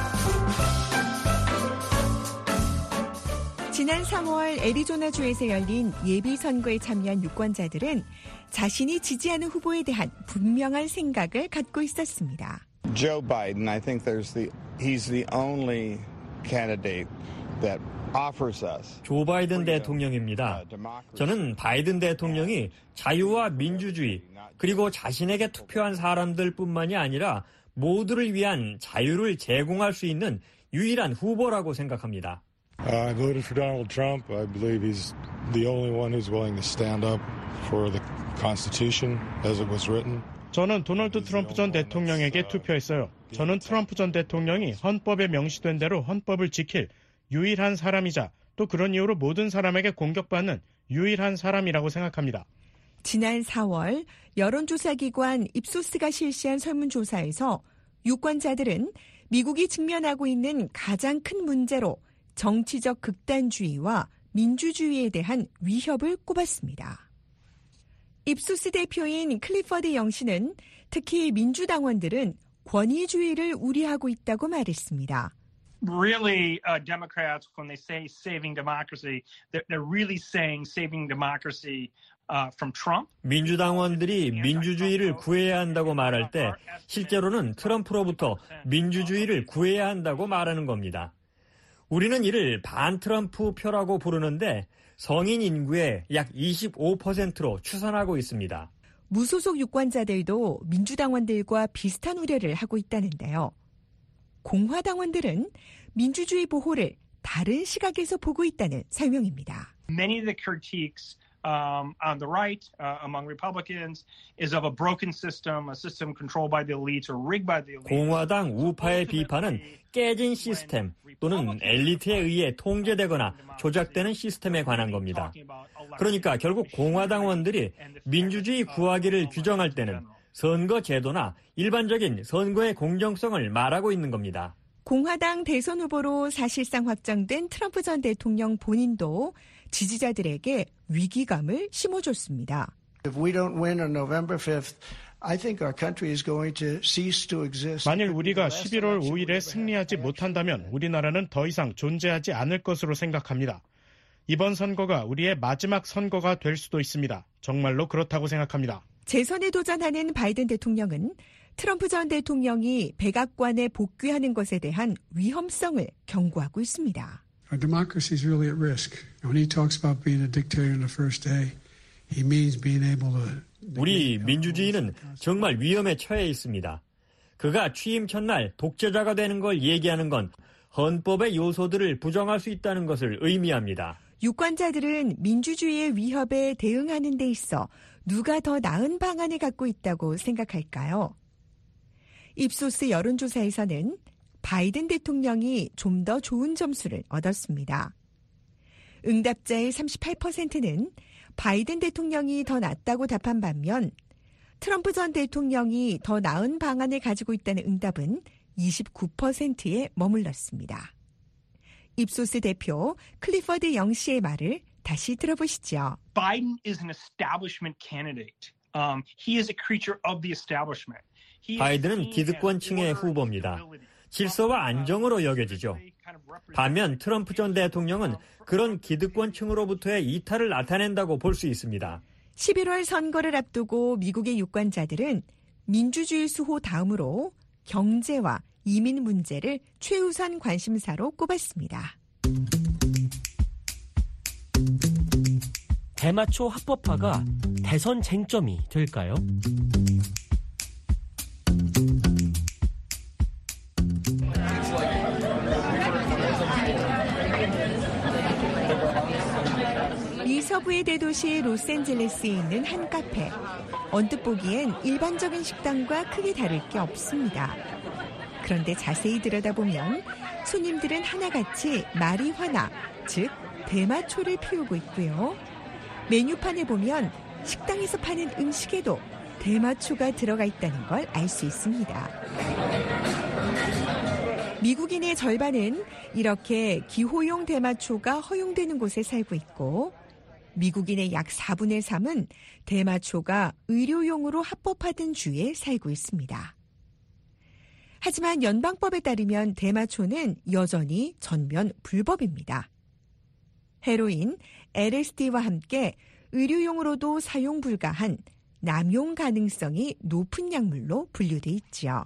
지난 삼월 애리조나주에서 열린 예비선거에 참여한 유권자들은 자신이 지지하는 후보에 대한 분명한 생각을 갖고 있었습니다. Joe Biden, I think there's the he's the only candidate that offers us. 조 바이든 대통령입니다. 저는 바이든 대통령이 자유와 민주주의 그리고 자신에게 투표한 사람들뿐만이 아니라 모두를 위한 자유를 제공할 수 있는 유일한 후보라고 생각합니다. I voted for Donald Trump. I believe he's the only one who's willing to stand up for the Constitution as it was written. 저는 도널드 트럼프 전 대통령에게 투표했어요. 저는 트럼프 전 대통령이 헌법에 명시된 대로 헌법을 지킬 유일한 사람이자 또 그런 이유로 모든 사람에게 공격받는 유일한 사람이라고 생각합니다. 지난 사월 여론조사기관 입소스가 실시한 설문조사에서 유권자들은 미국이 직면하고 있는 가장 큰 문제로 정치적 극단주의와 민주주의에 대한 위협을 꼽았습니다. 입소스 대표인 클리퍼드 영 씨는 특히 민주당원들은 권위주의를 우려하고 있다고 말했습니다. Really, uh, Democrats, when they say saving democracy, they're, they're really saying saving democracy uh, from Trump. 민주당원들이 민주주의를 구해야 한다고 말할 때 실제로는 트럼프로부터 민주주의를 구해야 한다고 말하는 겁니다. 우리는 이를 반트럼프 표라고 부르는데 성인 인구의 약 이십오 퍼센트로 추산하고 있습니다. 무소속 유권자들도 민주당원들과 비슷한 우려를 하고 있다는데요. 공화당원들은 민주주의 보호를 다른 시각에서 보고 있다는 설명입니다. Many of the critiques um, on the right uh, among Republicans is of a broken system, a system controlled by the elites or rigged by the elites. 공화당 우파의 비판은 깨진 시스템 또는 엘리트에 의해 통제되거나 조작되는 시스템에 관한 겁니다. 그러니까 결국 공화당원들이 민주주의 구하기를 규정할 때는 선거 제도나 일반적인 선거의 공정성을 말하고 있는 겁니다. 공화당 대선 후보로 사실상 확정된 트럼프 전 대통령 본인도 지지자들에게 위기감을 심어줬습니다. If we don't win on November fifth, I think our country is going to cease to exist. 만일 우리가 십일월 오일에 승리하지 못한다면 우리나라는 더 이상 존재하지 않을 것으로 생각합니다. 이번 선거가 우리의 마지막 선거가 될 수도 있습니다. 정말로 그렇다고 생각합니다. 재선에 도전하는 바이든 대통령은 트럼프 전 대통령이 백악관에 복귀하는 것에 대한 위험성을 경고하고 있습니다. Our democracy is really at risk. When he talks about being a dictator in the first day, he means being able to 우리 민주주의는 정말 위험에 처해 있습니다. 그가 취임 첫날 독재자가 되는 걸 얘기하는 건 헌법의 요소들을 부정할 수 있다는 것을 의미합니다. 유권자들은 민주주의의 위협에 대응하는 데 있어 누가 더 나은 방안을 갖고 있다고 생각할까요? 입소스 여론조사에서는 바이든 대통령이 좀 더 좋은 점수를 얻었습니다. 응답자의 삼십팔 퍼센트는 바이든 대통령이 더 낫다고 답한 반면 트럼프 전 대통령이 더 나은 방안을 가지고 있다는 응답은 이십구 퍼센트에 머물렀습니다. 입소스 대표 클리퍼드 영 씨의 말을 다시 들어보시죠. Biden is an establishment candidate. Um, he is a creature of the establishment. 바이든은 기득권층의 후보입니다. 질서와 안정으로 여겨지죠. 반면 트럼프 전 대통령은 그런 기득권층으로부터의 이탈을 나타낸다고 볼 수 있습니다. 십일월 선거를 앞두고 미국의 유권자들은 민주주의 수호 다음으로 경제와 이민 문제를 최우선 관심사로 꼽았습니다. 대마초 합법화가 대선 쟁점이 될까요? 미 서부의 대도시 로스앤젤레스에 있는 한 카페. 언뜻 보기엔 일반적인 식당과 크게 다를 게 없습니다. 그런데 자세히 들여다보면 손님들은 하나같이 마리화나, 즉 대마초를 피우고 있고요. 메뉴판에 보면 식당에서 파는 음식에도 대마초가 들어가 있다는 걸 알 수 있습니다. 미국인의 절반은 이렇게 기호용 대마초가 허용되는 곳에 살고 있고 미국인의 약 사분의 삼은 대마초가 의료용으로 합법화된 주에 살고 있습니다. 하지만 연방법에 따르면 대마초는 여전히 전면 불법입니다. 헤로인, 엘에스디와 함께 의료용으로도 사용 불가한 남용 가능성이 높은 약물로 분류돼 있지요.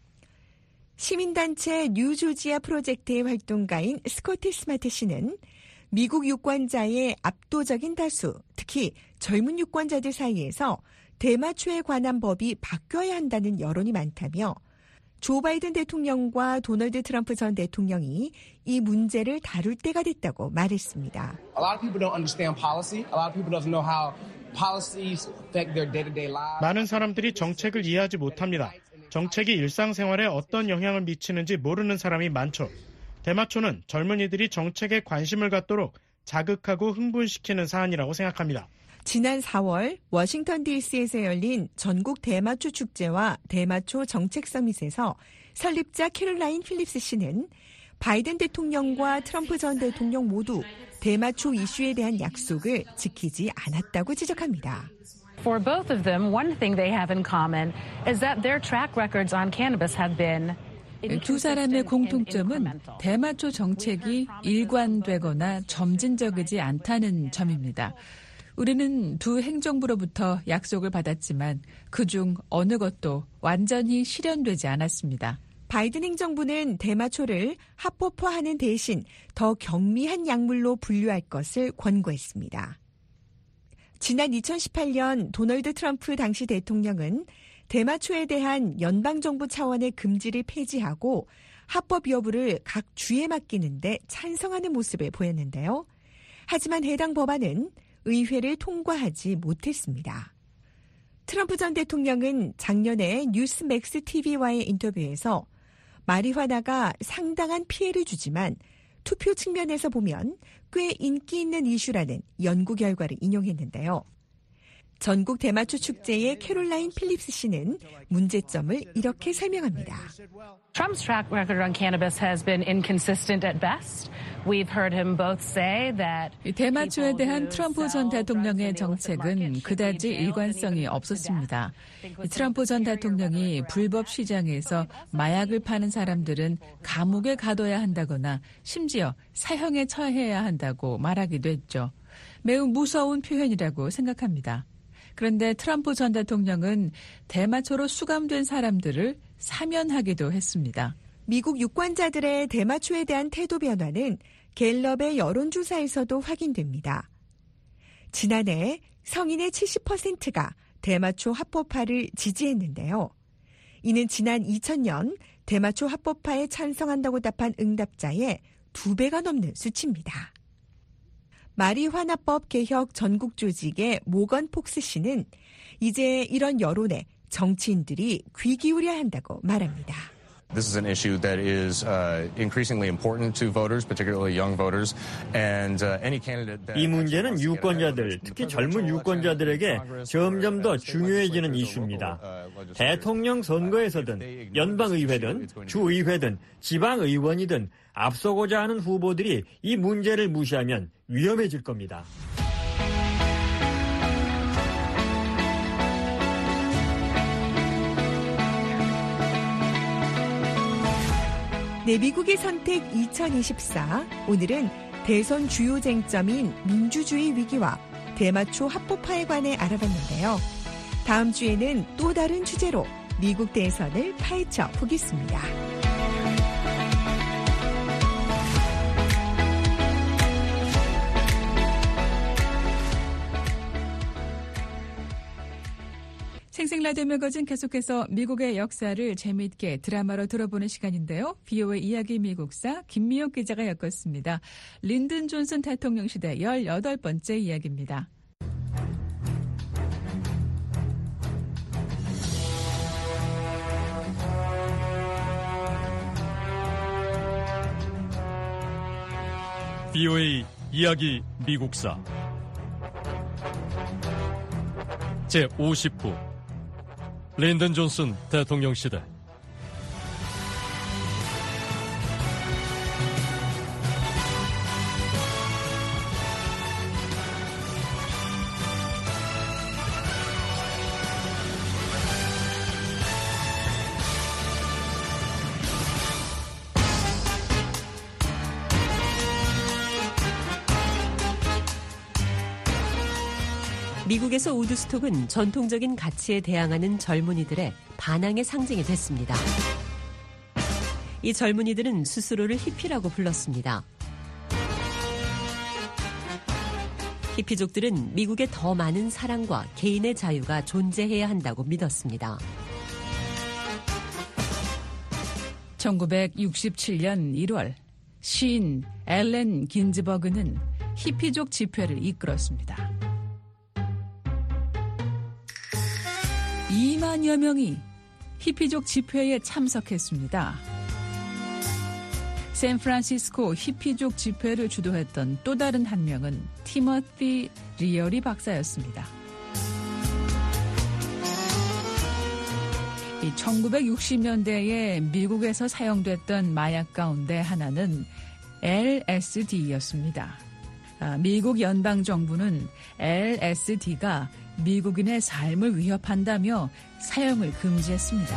시민단체 뉴조지아 프로젝트의 활동가인 스코티 스마트 씨는 미국 유권자의 압도적인 다수, 특히 젊은 유권자들 사이에서 대마초에 관한 법이 바뀌어야 한다는 여론이 많다며 조 바이든 대통령과 도널드 트럼프 전 대통령이 이 문제를 다룰 때가 됐다고 말했습니다. A lot of people don't understand policy. A lot of people don't know how policies affect their day-to-day lives. 많은 사람들이 정책을 이해하지 못합니다. 정책이 일상생활에 어떤 영향을 미치는지 모르는 사람이 많죠. 대마초는 젊은이들이 정책에 관심을 갖도록 자극하고 흥분시키는 사안이라고 생각합니다. 지난 사월 워싱턴 디씨에서 열린 전국 대마초 축제와 대마초 정책 서밋에서 설립자 캐롤라인 필립스 씨는 바이든 대통령과 트럼프 전 대통령 모두 대마초 이슈에 대한 약속을 지키지 않았다고 지적합니다. For both of them, one thing they have in common is that their track records on cannabis have been 두 사람의 공통점은 대마초 정책이 일관되거나 점진적이지 않다는 점입니다. 우리는 두 행정부로부터 약속을 받았지만 그중 어느 것도 완전히 실현되지 않았습니다. 바이든 행정부는 대마초를 합법화하는 대신 더 경미한 약물로 분류할 것을 권고했습니다. 지난 이천십팔 년 도널드 트럼프 당시 대통령은 대마초에 대한 연방정부 차원의 금지를 폐지하고 합법 여부를 각 주에 맡기는데 찬성하는 모습을 보였는데요. 하지만 해당 법안은 의회를 통과하지 못했습니다. 트럼프 전 대통령은 작년에 뉴스맥스 티비와의 인터뷰에서 마리화나가 상당한 피해를 주지만 투표 측면에서 보면 꽤 인기 있는 이슈라는 연구 결과를 인용했는데요. 전국 대마초 축제의 캐롤라인 필립스 씨는 문제점을 이렇게 설명합니다. Trump's track record on cannabis has been inconsistent at best. We've heard him both say that 대마초에 대한 트럼프 전 대통령의 정책은 그다지 일관성이 없었습니다. 트럼프 전 대통령이 불법 시장에서 마약을 파는 사람들은 감옥에 가둬야 한다거나 심지어 사형에 처해야 한다고 말하기도 했죠. 매우 무서운 표현이라고 생각합니다. 그런데 트럼프 전 대통령은 대마초로 수감된 사람들을 사면하기도 했습니다. 미국 유권자들의 대마초에 대한 태도 변화는 갤럽의 여론조사에서도 확인됩니다. 지난해 성인의 칠십 퍼센트가 대마초 합법화를 지지했는데요. 이는 지난 이천 년 대마초 합법화에 찬성한다고 답한 응답자의 두 배가 넘는 수치입니다. 마리화나법 개혁 전국 조직의 모건 폭스 씨는 이제 이런 여론에 정치인들이 귀 기울여야 한다고 말합니다. This is an issue that is uh, increasingly important to voters, particularly young voters, and uh, any candidate that 이 문제는 유권자들, 특히 젊은 유권자들에게 점점 더 중요해지는 이슈입니다. 대통령 선거에서든 연방의회든 주의회든 지방의원이든 앞서고자 하는 후보들이 이 문제를 무시하면 위험해질 겁니다. 네, 미국의 선택 이천이십사. 오늘은 대선 주요 쟁점인 민주주의 위기와 대마초 합법화에 관해 알아봤는데요. 다음 주에는 또 다른 주제로 미국 대선을 파헤쳐 보겠습니다. 생생라디오 매거진 계속해서 미국의 역사를 재미있게 드라마로 들어보는 시간인데요. 비오의 이야기 미국사 김미영 기자가 엮었습니다. 린든 존슨 대통령 시대 열여덟 번째 이야기입니다. 비오의 이야기 미국사 제오십 부 린든 존슨 대통령 시대 미국에서 우드스톡은 전통적인 가치에 대항하는 젊은이들의 반항의 상징이 됐습니다. 이 젊은이들은 스스로를 히피라고 불렀습니다. 히피족들은 미국에 더 많은 사랑과 개인의 자유가 존재해야 한다고 믿었습니다. 천구백육십칠 년 일월 시인 앨런 긴즈버그는 히피족 집회를 이끌었습니다. 이만여 명이 히피족 집회에 참석했습니다. 샌프란시스코 히피족 집회를 주도했던 또 다른 한 명은 티머시 리얼이 박사였습니다. 이 천구백육십 년대에 미국에서 사용됐던 마약 가운데 하나는 엘에스디였습니다. 아, 미국 연방정부는 엘에스디가 미국인의 삶을 위협한다며 사용을 금지했습니다.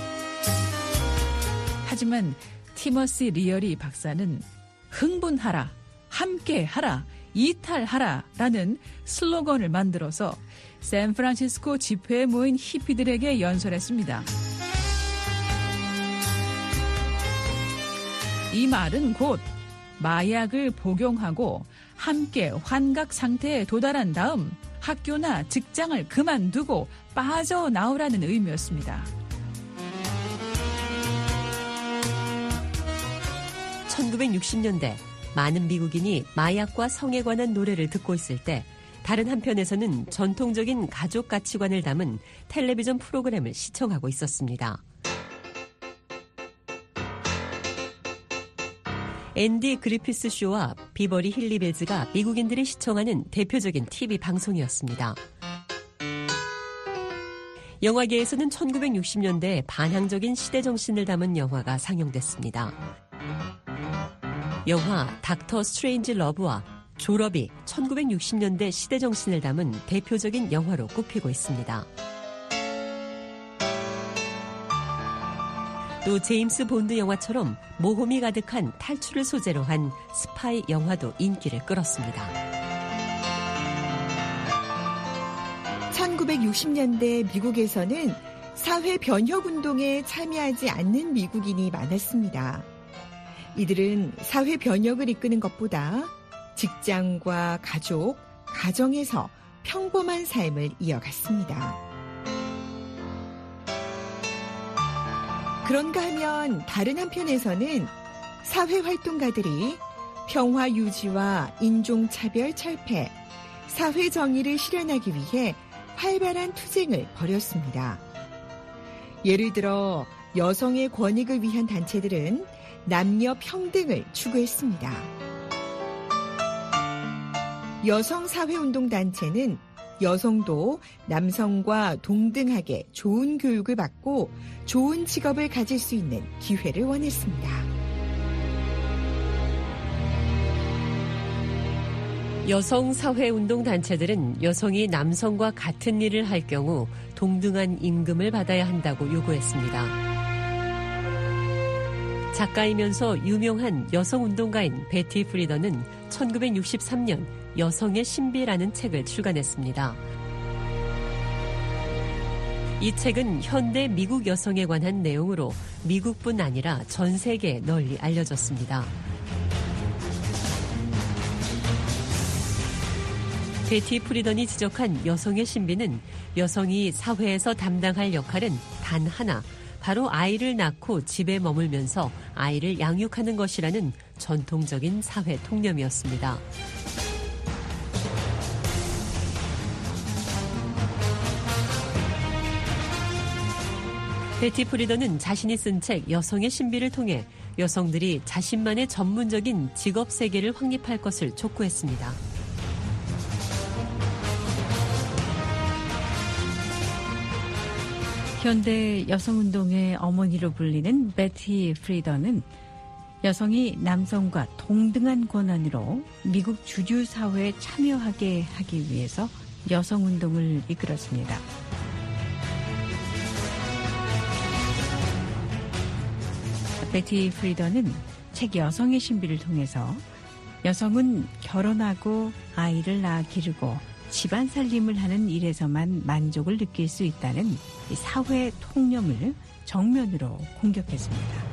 하지만 티머시 리얼이 박사는 흥분하라, 함께하라, 이탈하라 라는 슬로건을 만들어서 샌프란시스코 집회에 모인 히피들에게 연설했습니다. 이 말은 곧 마약을 복용하고 함께 환각 상태에 도달한 다음 학교나 직장을 그만두고 빠져나오라는 의미였습니다. 천구백육십 년대 많은 미국인이 마약과 성에 관한 노래를 듣고 있을 때 다른 한편에서는 전통적인 가족 가치관을 담은 텔레비전 프로그램을 시청하고 있었습니다. 앤디 그리피스 쇼와 비버리 힐리빌즈가 미국인들이 시청하는 대표적인 티비 방송이었습니다. 영화계에서는 천구백육십 년대 반항적인 시대 정신을 담은 영화가 상영됐습니다. 영화 닥터 스트레인지 러브와 졸업이 천구백육십 년대 시대 정신을 담은 대표적인 영화로 꼽히고 있습니다. 또 제임스 본드 영화처럼 모험이 가득한 탈출을 소재로 한 스파이 영화도 인기를 끌었습니다. 천구백육십 년대 미국에서는 사회 변혁 운동에 참여하지 않는 미국인이 많았습니다. 이들은 사회 변혁을 이끄는 것보다 직장과 가족, 가정에서 평범한 삶을 이어갔습니다. 그런가 하면 다른 한편에서는 사회활동가들이 평화 유지와 인종차별 철폐, 사회정의를 실현하기 위해 활발한 투쟁을 벌였습니다. 예를 들어 여성의 권익을 위한 단체들은 남녀 평등을 추구했습니다. 여성사회운동단체는 여성도 남성과 동등하게 좋은 교육을 받고 좋은 직업을 가질 수 있는 기회를 원했습니다. 여성사회운동단체들은 여성이 남성과 같은 일을 할 경우 동등한 임금을 받아야 한다고 요구했습니다. 작가이면서 유명한 여성운동가인 베티 프리던은 천구백육십삼 년 여성의 신비라는 책을 출간했습니다. 이 책은 현대 미국 여성에 관한 내용으로 미국뿐 아니라 전 세계에 널리 알려졌습니다. 베티 프리던이 지적한 여성의 신비는 여성이 사회에서 담당할 역할은 단 하나, 바로 아이를 낳고 집에 머물면서 아이를 양육하는 것이라는 전통적인 사회 통념이었습니다. 베티 프리던은 자신이 쓴 책 여성의 신비를 통해 여성들이 자신만의 전문적인 직업 세계를 확립할 것을 촉구했습니다. 현대 여성운동의 어머니로 불리는 베티 프리던은 여성이 남성과 동등한 권한으로 미국 주류 사회에 참여하게 하기 위해서 여성운동을 이끌었습니다. 베티 프리던은 책 여성의 신비를 통해서 여성은 결혼하고 아이를 낳아 기르고 집안 살림을 하는 일에서만 만족을 느낄 수 있다는 이 사회 통념을 정면으로 공격했습니다.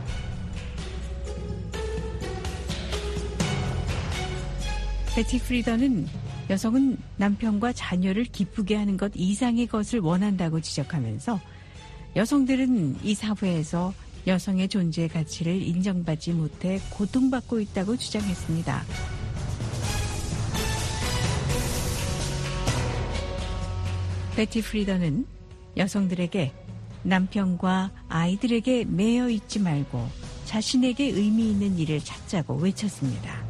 베티 프리더는 여성은 남편과 자녀를 기쁘게 하는 것 이상의 것을 원한다고 지적하면서 여성들은 이 사회에서 여성의 존재 가치를 인정받지 못해 고통받고 있다고 주장했습니다. 베티 프리더는 여성들에게 남편과 아이들에게 매여 있지 말고 자신에게 의미 있는 일을 찾자고 외쳤습니다.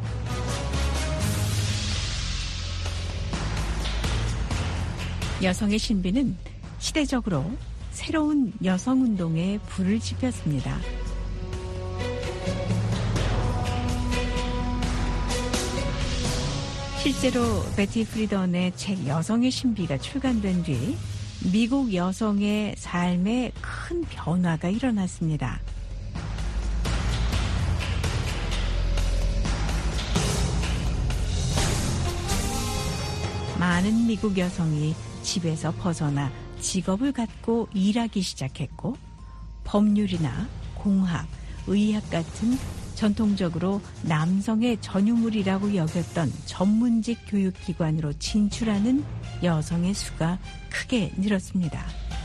여성의 신비는 시대적으로 새로운 여성운동에 불을 지폈습니다. 실제로 베티 프리던의 책 여성의 신비가 출간된 뒤 미국 여성의 삶에 큰 변화가 일어났습니다. 많은 미국 여성이 집에서 벗어나 직업을 갖고 일하기 시작했고 법률이나 공학, 의학 같은 전통적으로 남성의 전유물이라고 여겼던 전문직 교육기관으로 진출하는 여성의 수가 크게 늘었습니다.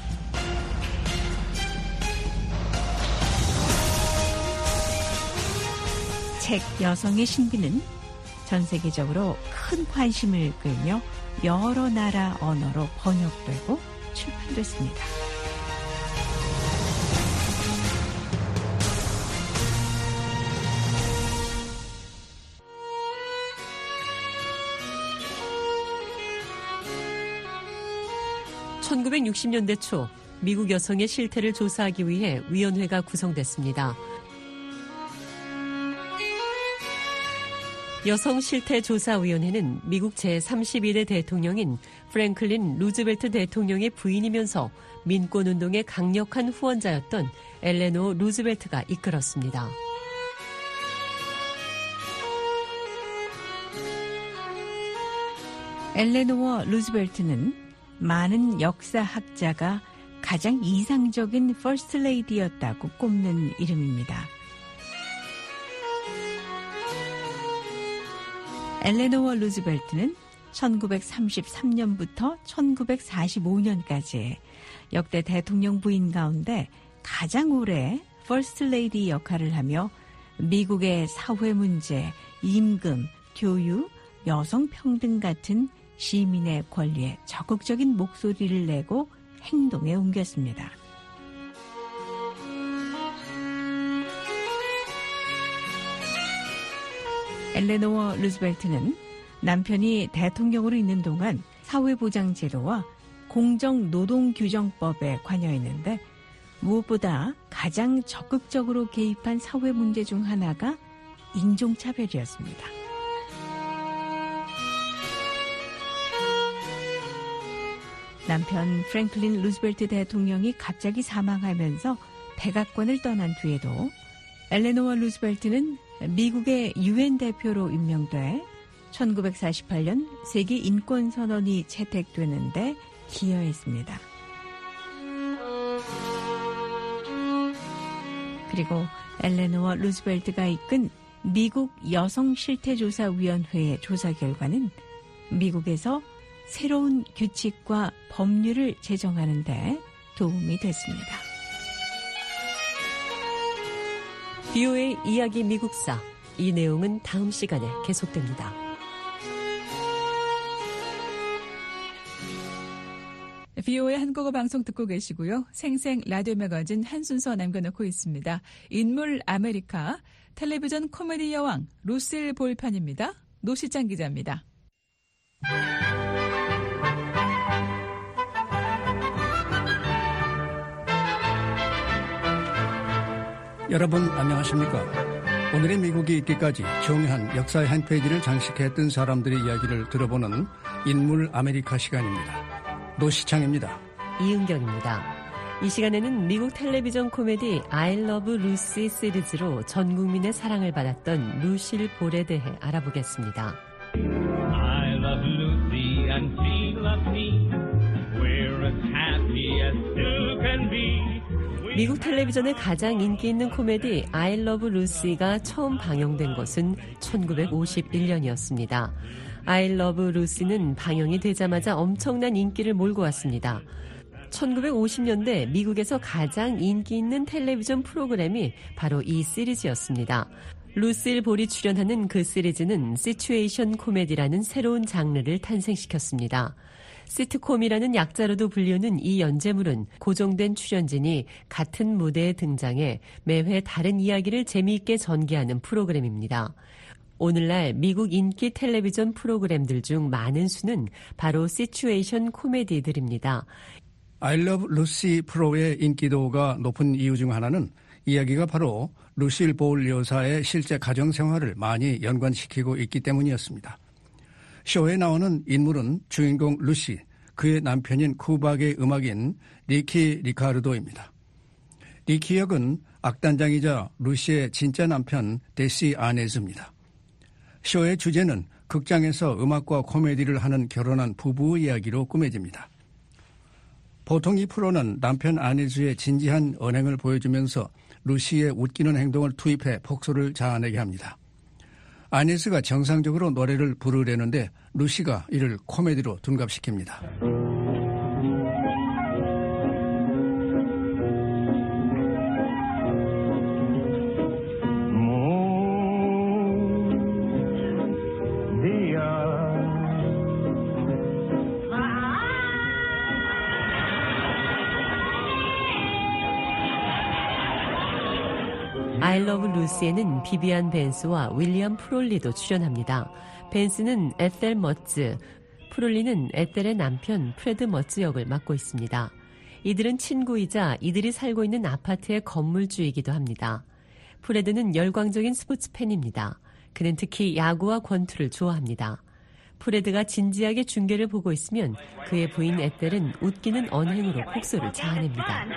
책 여성의 신비는 전 세계적으로 큰 관심을 끌며 여러 나라 언어로 번역되고 출판됐습니다. 천구백육십 년대 초 미국 여성의 실태를 조사하기 위해 위원회가 구성됐습니다. 여성실태조사위원회는 미국 제삼십이 대 대통령인 프랭클린 루즈벨트 대통령의 부인이면서 민권운동의 강력한 후원자였던 엘레노어 루즈벨트가 이끌었습니다. 엘레노어 루즈벨트는 많은 역사학자가 가장 이상적인 퍼스트 레이디였다고 꼽는 이름입니다. 엘레노어 루즈벨트는 천구백삼십삼 년부터 천구백사십오 년까지 역대 대통령 부인 가운데 가장 오래 퍼스트 레이디 역할을 하며 미국의 사회 문제, 임금, 교육, 여성 평등 같은 시민의 권리에 적극적인 목소리를 내고 행동에 옮겼습니다. 엘레노어 루즈벨트는 남편이 대통령으로 있는 동안 사회보장제도와 공정노동규정법에 관여했는데 무엇보다 가장 적극적으로 개입한 사회 문제 중 하나가 인종차별이었습니다. 남편 프랭클린 루즈벨트 대통령이 갑자기 사망하면서 백악관을 떠난 뒤에도 엘레노어 루즈벨트는 미국의 유엔 대표로 임명돼 천구백사십팔 년 세계 인권선언이 채택되는데 기여했습니다. 그리고 엘레노어 루즈벨트가 이끈 미국 여성실태조사위원회의 조사 결과는 미국에서 새로운 규칙과 법률을 제정하는 데 도움이 됐습니다. 비오에이 이야기 미국사, 이 내용은 다음 시간에 계속됩니다. 비오에이 한국어 방송 듣고 계시고요. 생생 라디오 매거진 한 순서 남겨놓고 있습니다. 인물 아메리카, 텔레비전 코미디 여왕 루실 볼 편입니다. 노시장 기자입니다. 여러분 안녕하십니까? 오늘의 미국이 있기까지 중요한 역사의 한 페이지를 장식했던 사람들의 이야기를 들어보는 인물 아메리카 시간입니다. 노시창입니다. 이은경입니다. 이 시간에는 미국 텔레비전 코미디 I Love Lucy 시리즈로 전 국민의 사랑을 받았던 루실 볼에 대해 알아보겠습니다. I love Lucy and she 미국 텔레비전의 가장 인기 있는 코미디 I Love Lucy가 처음 방영된 것은 천구백오십일 년이었습니다. I Love Lucy는 방영이 되자마자 엄청난 인기를 몰고 왔습니다. 천구백오십 년대 미국에서 가장 인기 있는 텔레비전 프로그램이 바로 이 시리즈였습니다. 루실 볼이 출연하는 그 시리즈는 시츄에이션 코미디라는 새로운 장르를 탄생시켰습니다. 시트콤이라는 약자로도 불리우는 이 연재물은 고정된 출연진이 같은 무대에 등장해 매회 다른 이야기를 재미있게 전개하는 프로그램입니다. 오늘날 미국 인기 텔레비전 프로그램들 중 많은 수는 바로 시츄에이션 코미디들입니다. I Love Lucy 프로의 인기도가 높은 이유 중 하나는 이야기가 바로 루실 볼 여사의 실제 가정생활을 많이 연관시키고 있기 때문이었습니다. 쇼에 나오는 인물은 주인공 루시, 그의 남편인 쿠박의 음악인 리키 리카르도입니다. 리키 역은 악단장이자 루시의 진짜 남편 데시 아네즈입니다. 쇼의 주제는 극장에서 음악과 코미디를 하는 결혼한 부부의 이야기로 꾸며집니다. 보통 이 프로는 남편 아네즈의 진지한 언행을 보여주면서 루시의 웃기는 행동을 투입해 폭소를 자아내게 합니다. 아네스가 정상적으로 노래를 부르려는데 루시가 이를 코미디로 둔갑시킵니다. I Love Lucy에는 비비안 벤스와 윌리엄 프롤리도 출연합니다. 벤스는 에셀 머츠, 프롤리는 에셀의 남편 프레드 머츠 역을 맡고 있습니다. 이들은 친구이자 이들이 살고 있는 아파트의 건물주이기도 합니다. 프레드는 열광적인 스포츠 팬입니다. 그는 특히 야구와 권투를 좋아합니다. 프레드가 진지하게 중계를 보고 있으면 그의 부인 에셀은 웃기는 언행으로 폭소를 자아냅니다.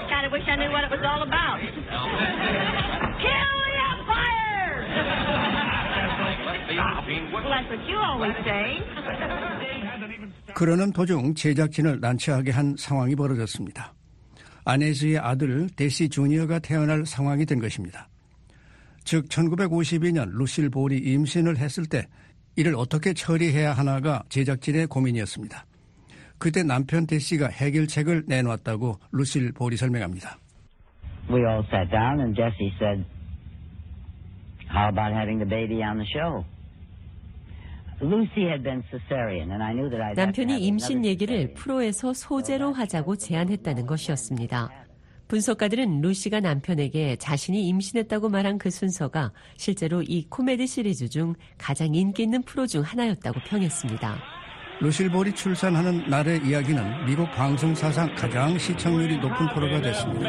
그러는 도중 제작진을 난처하게 한 상황이 벌어졌습니다. 아네즈의 아들 데시 주니어가 태어날 상황이 된 것입니다. 즉 천구백오십이 년 루실 볼이 임신을 했을 때 이를 어떻게 처리해야 하나가 제작진의 고민이었습니다. 그때 남편 데시가 해결책을 내놓았다고 루실 볼이 설명합니다. We all sat down and Jesse said, "How about having the baby on the show?" Lucy had been cesarean, and I knew that I'd 남편이 임신 얘기를 프로에서 소재로 하자고 제안했다는 것이었습니다. 분석가들은 루시가 남편에게 자신이 임신했다고 말한 그 순서가 실제로 이 코미디 시리즈 중 가장 인기 있는 프로 중 하나였다고 평했습니다. 루실 볼이 출산하는 날의 이야기는 미국 방송사상 가장 시청률이 높은 프로가 됐습니다.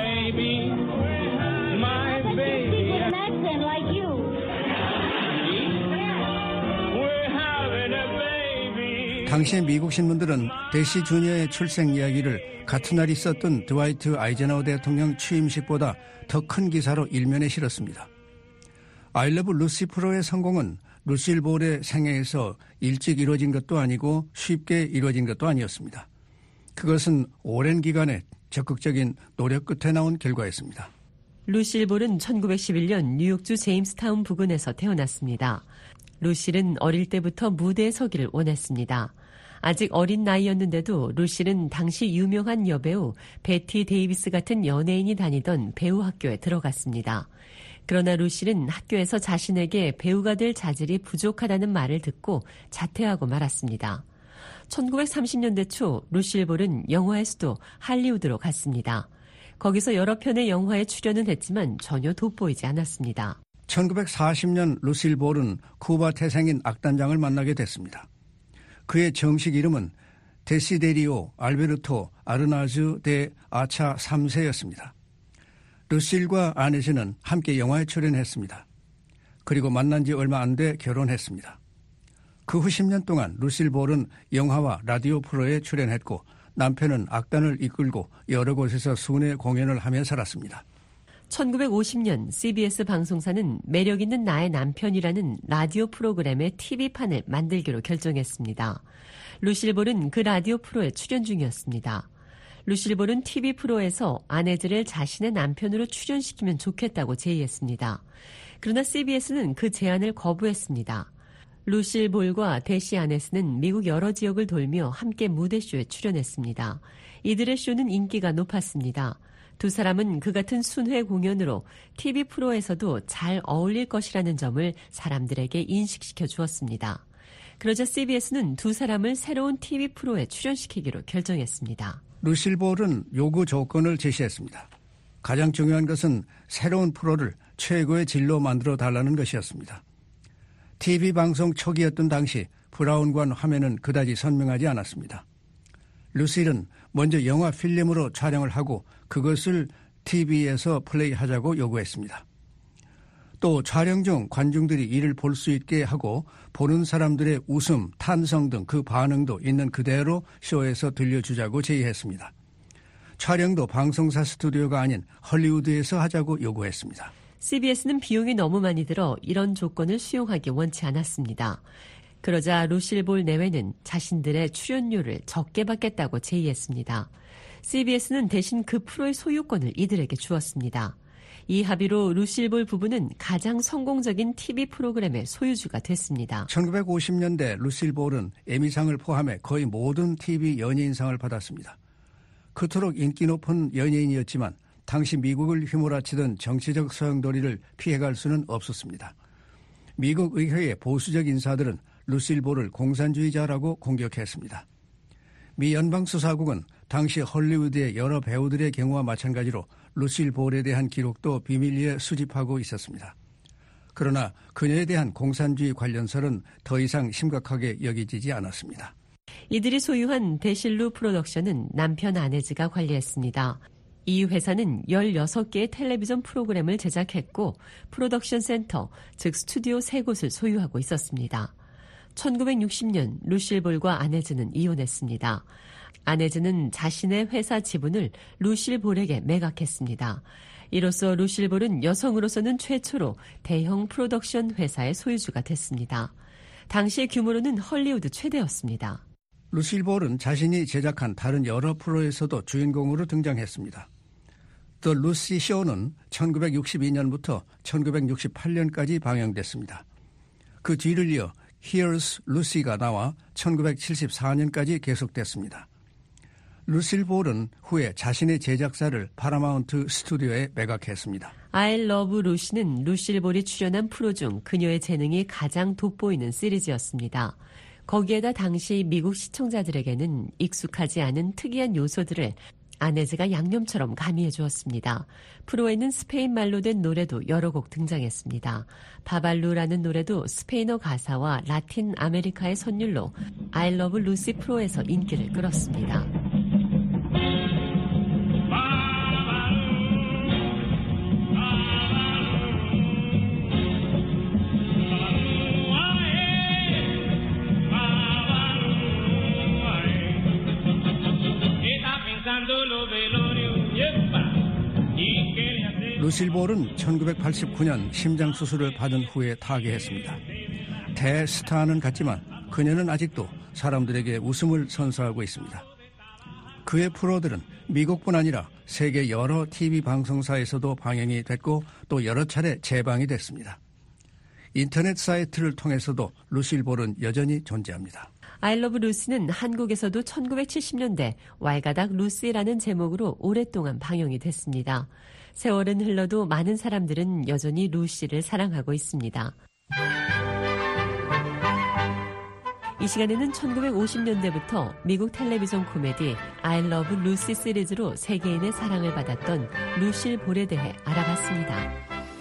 당시 미국 신문들은 데시 주니어의 출생 이야기를 같은 날 있었던 드와이트 아이젠하워 대통령 취임식보다 더 큰 기사로 일면에 실었습니다. I Love Lucy 프로의 성공은 루실 볼의 생애에서 일찍 이루어진 것도 아니고 쉽게 이루어진 것도 아니었습니다. 그것은 오랜 기간의 적극적인 노력 끝에 나온 결과였습니다. 루실 볼은 천구백십일 년 뉴욕주 제임스타운 부근에서 태어났습니다. 루실은 어릴 때부터 무대에 서기를 원했습니다. 아직 어린 나이였는데도 루실은 당시 유명한 여배우 베티 데이비스 같은 연예인이 다니던 배우 학교에 들어갔습니다. 그러나 루실은 학교에서 자신에게 배우가 될 자질이 부족하다는 말을 듣고 자퇴하고 말았습니다. 천구백삼십 년대 초 루실 볼은 영화의 수도 할리우드로 갔습니다. 거기서 여러 편의 영화에 출연은 했지만 전혀 돋보이지 않았습니다. 천구백사십 년 루실 볼은 쿠바 태생인 악단장을 만나게 됐습니다. 그의 정식 이름은 데시데리오 알베르토 아르나즈 데 아차 삼 세였습니다. 루실과 아네즈는 함께 영화에 출연했습니다. 그리고 만난 지 얼마 안 돼 결혼했습니다. 그 후 십 년 동안 루실 볼은 영화와 라디오 프로에 출연했고 남편은 악단을 이끌고 여러 곳에서 순회 공연을 하며 살았습니다. 천구백오십 년 씨비에스 방송사는 매력있는 나의 남편이라는 라디오 프로그램의 티비판을 만들기로 결정했습니다. 루실 볼은 그 라디오 프로에 출연 중이었습니다. 루실 볼은 티비 프로에서 아내즈를 자신의 남편으로 출연시키면 좋겠다고 제의했습니다. 그러나 씨비에스는 그 제안을 거부했습니다. 루실 볼과 대시 아네스는 미국 여러 지역을 돌며 함께 무대쇼에 출연했습니다. 이들의 쇼는 인기가 높았습니다. 두 사람은 그 같은 순회 공연으로 티비 프로에서도 잘 어울릴 것이라는 점을 사람들에게 인식시켜 주었습니다. 그러자 씨비에스는 두 사람을 새로운 티비 프로에 출연시키기로 결정했습니다. 루실 볼은 요구 조건을 제시했습니다. 가장 중요한 것은 새로운 프로를 최고의 질로 만들어 달라는 것이었습니다. 티비 방송 초기였던 당시 브라운관 화면은 그다지 선명하지 않았습니다. 루실은 먼저 영화 필름으로 촬영을 하고 그것을 티비에서 플레이하자고 요구했습니다. 또 촬영 중 관중들이 이를 볼 수 있게 하고 보는 사람들의 웃음, 탄성 등 그 반응도 있는 그대로 쇼에서 들려주자고 제의했습니다. 촬영도 방송사 스튜디오가 아닌 헐리우드에서 하자고 요구했습니다. 씨비에스는 비용이 너무 많이 들어 이런 조건을 수용하기 원치 않았습니다. 그러자 루실 볼 내외는 자신들의 출연료를 적게 받겠다고 제의했습니다. 씨비에스는 대신 그 프로의 소유권을 이들에게 주었습니다. 이 합의로 루실 볼 부부는 가장 성공적인 티비 프로그램의 소유주가 됐습니다. 천구백오십 년대 루실 볼은 에미상을 포함해 거의 모든 티비 연예인상을 받았습니다. 그토록 인기 높은 연예인이었지만 당시 미국을 휘몰아치던 정치적 소용돌이를 피해갈 수는 없었습니다. 미국 의회의 보수적 인사들은 루실 볼을 공산주의자라고 공격했습니다. 미 연방수사국은 당시 헐리우드의 여러 배우들의 경우와 마찬가지로 루실 볼에 대한 기록도 비밀리에 수집하고 있었습니다. 그러나 그녀에 대한 공산주의 관련설은 더 이상 심각하게 여기지지 않았습니다. 이들이 소유한 데실루 프로덕션은 남편 아네즈가 관리했습니다. 이 회사는 열여섯 개의 텔레비전 프로그램을 제작했고 프로덕션 센터, 즉 스튜디오 세 곳을 소유하고 있었습니다. 천구백육십 년 루실 볼과 아네즈는 이혼했습니다. 아네즈는 자신의 회사 지분을 루실 볼에게 매각했습니다. 이로써 루실 볼은 여성으로서는 최초로 대형 프로덕션 회사의 소유주가 됐습니다. 당시 규모로는 헐리우드 최대였습니다. 루실 볼은 자신이 제작한 다른 여러 프로에서도 주인공으로 등장했습니다. The Lucy Show는 천구백육십이 년부터 천구백육십팔 년까지 방영됐습니다. 그 뒤를 이어 Here's Lucy가 나와 천구백칠십사 년까지 계속됐습니다. 루실 볼은 후에 자신의 제작사를 파라마운트 스튜디오에 매각했습니다. I Love Lucy는 루실 볼이 출연한 프로 중 그녀의 재능이 가장 돋보이는 시리즈였습니다. 거기에다 당시 미국 시청자들에게는 익숙하지 않은 특이한 요소들을 아네즈가 양념처럼 가미해 주었습니다. 프로에는 스페인 말로 된 노래도 여러 곡 등장했습니다. 바발루라는 노래도 스페인어 가사와 라틴 아메리카의 선율로 I Love Lucy 프로에서 인기를 끌었습니다. 루실 볼은 천구백팔십구 년 심장수술을 받은 후에 타계했습니다. 대스타는 같지만 그녀는 아직도 사람들에게 웃음을 선사하고 있습니다. 그의 프로들은 미국뿐 아니라 세계 여러 티비 방송사에서도 방영이 됐고 또 여러 차례 재방이 됐습니다. 인터넷 사이트를 통해서도 루실 볼은 여전히 존재합니다. I Love Lucy는 한국에서도 천구백칠십 년대 왈가닥 루시라는 제목으로 오랫동안 방영이 됐습니다. 세월은 흘러도 많은 사람들은 여전히 루시를 사랑하고 있습니다. 이 시간에는 천구백오십 년대부터 미국 텔레비전 코미디 I Love Lucy 시리즈로 세계인의 사랑을 받았던 루실 볼에 대해 알아봤습니다.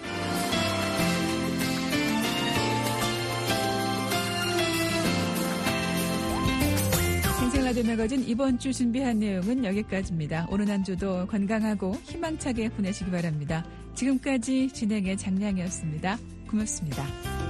생생라디오 매거진 이번 주 준비한 내용은 여기까지입니다. 오늘 한 주도 건강하고 희망차게 보내시기 바랍니다. 지금까지 진행의 장량이었습니다. 고맙습니다.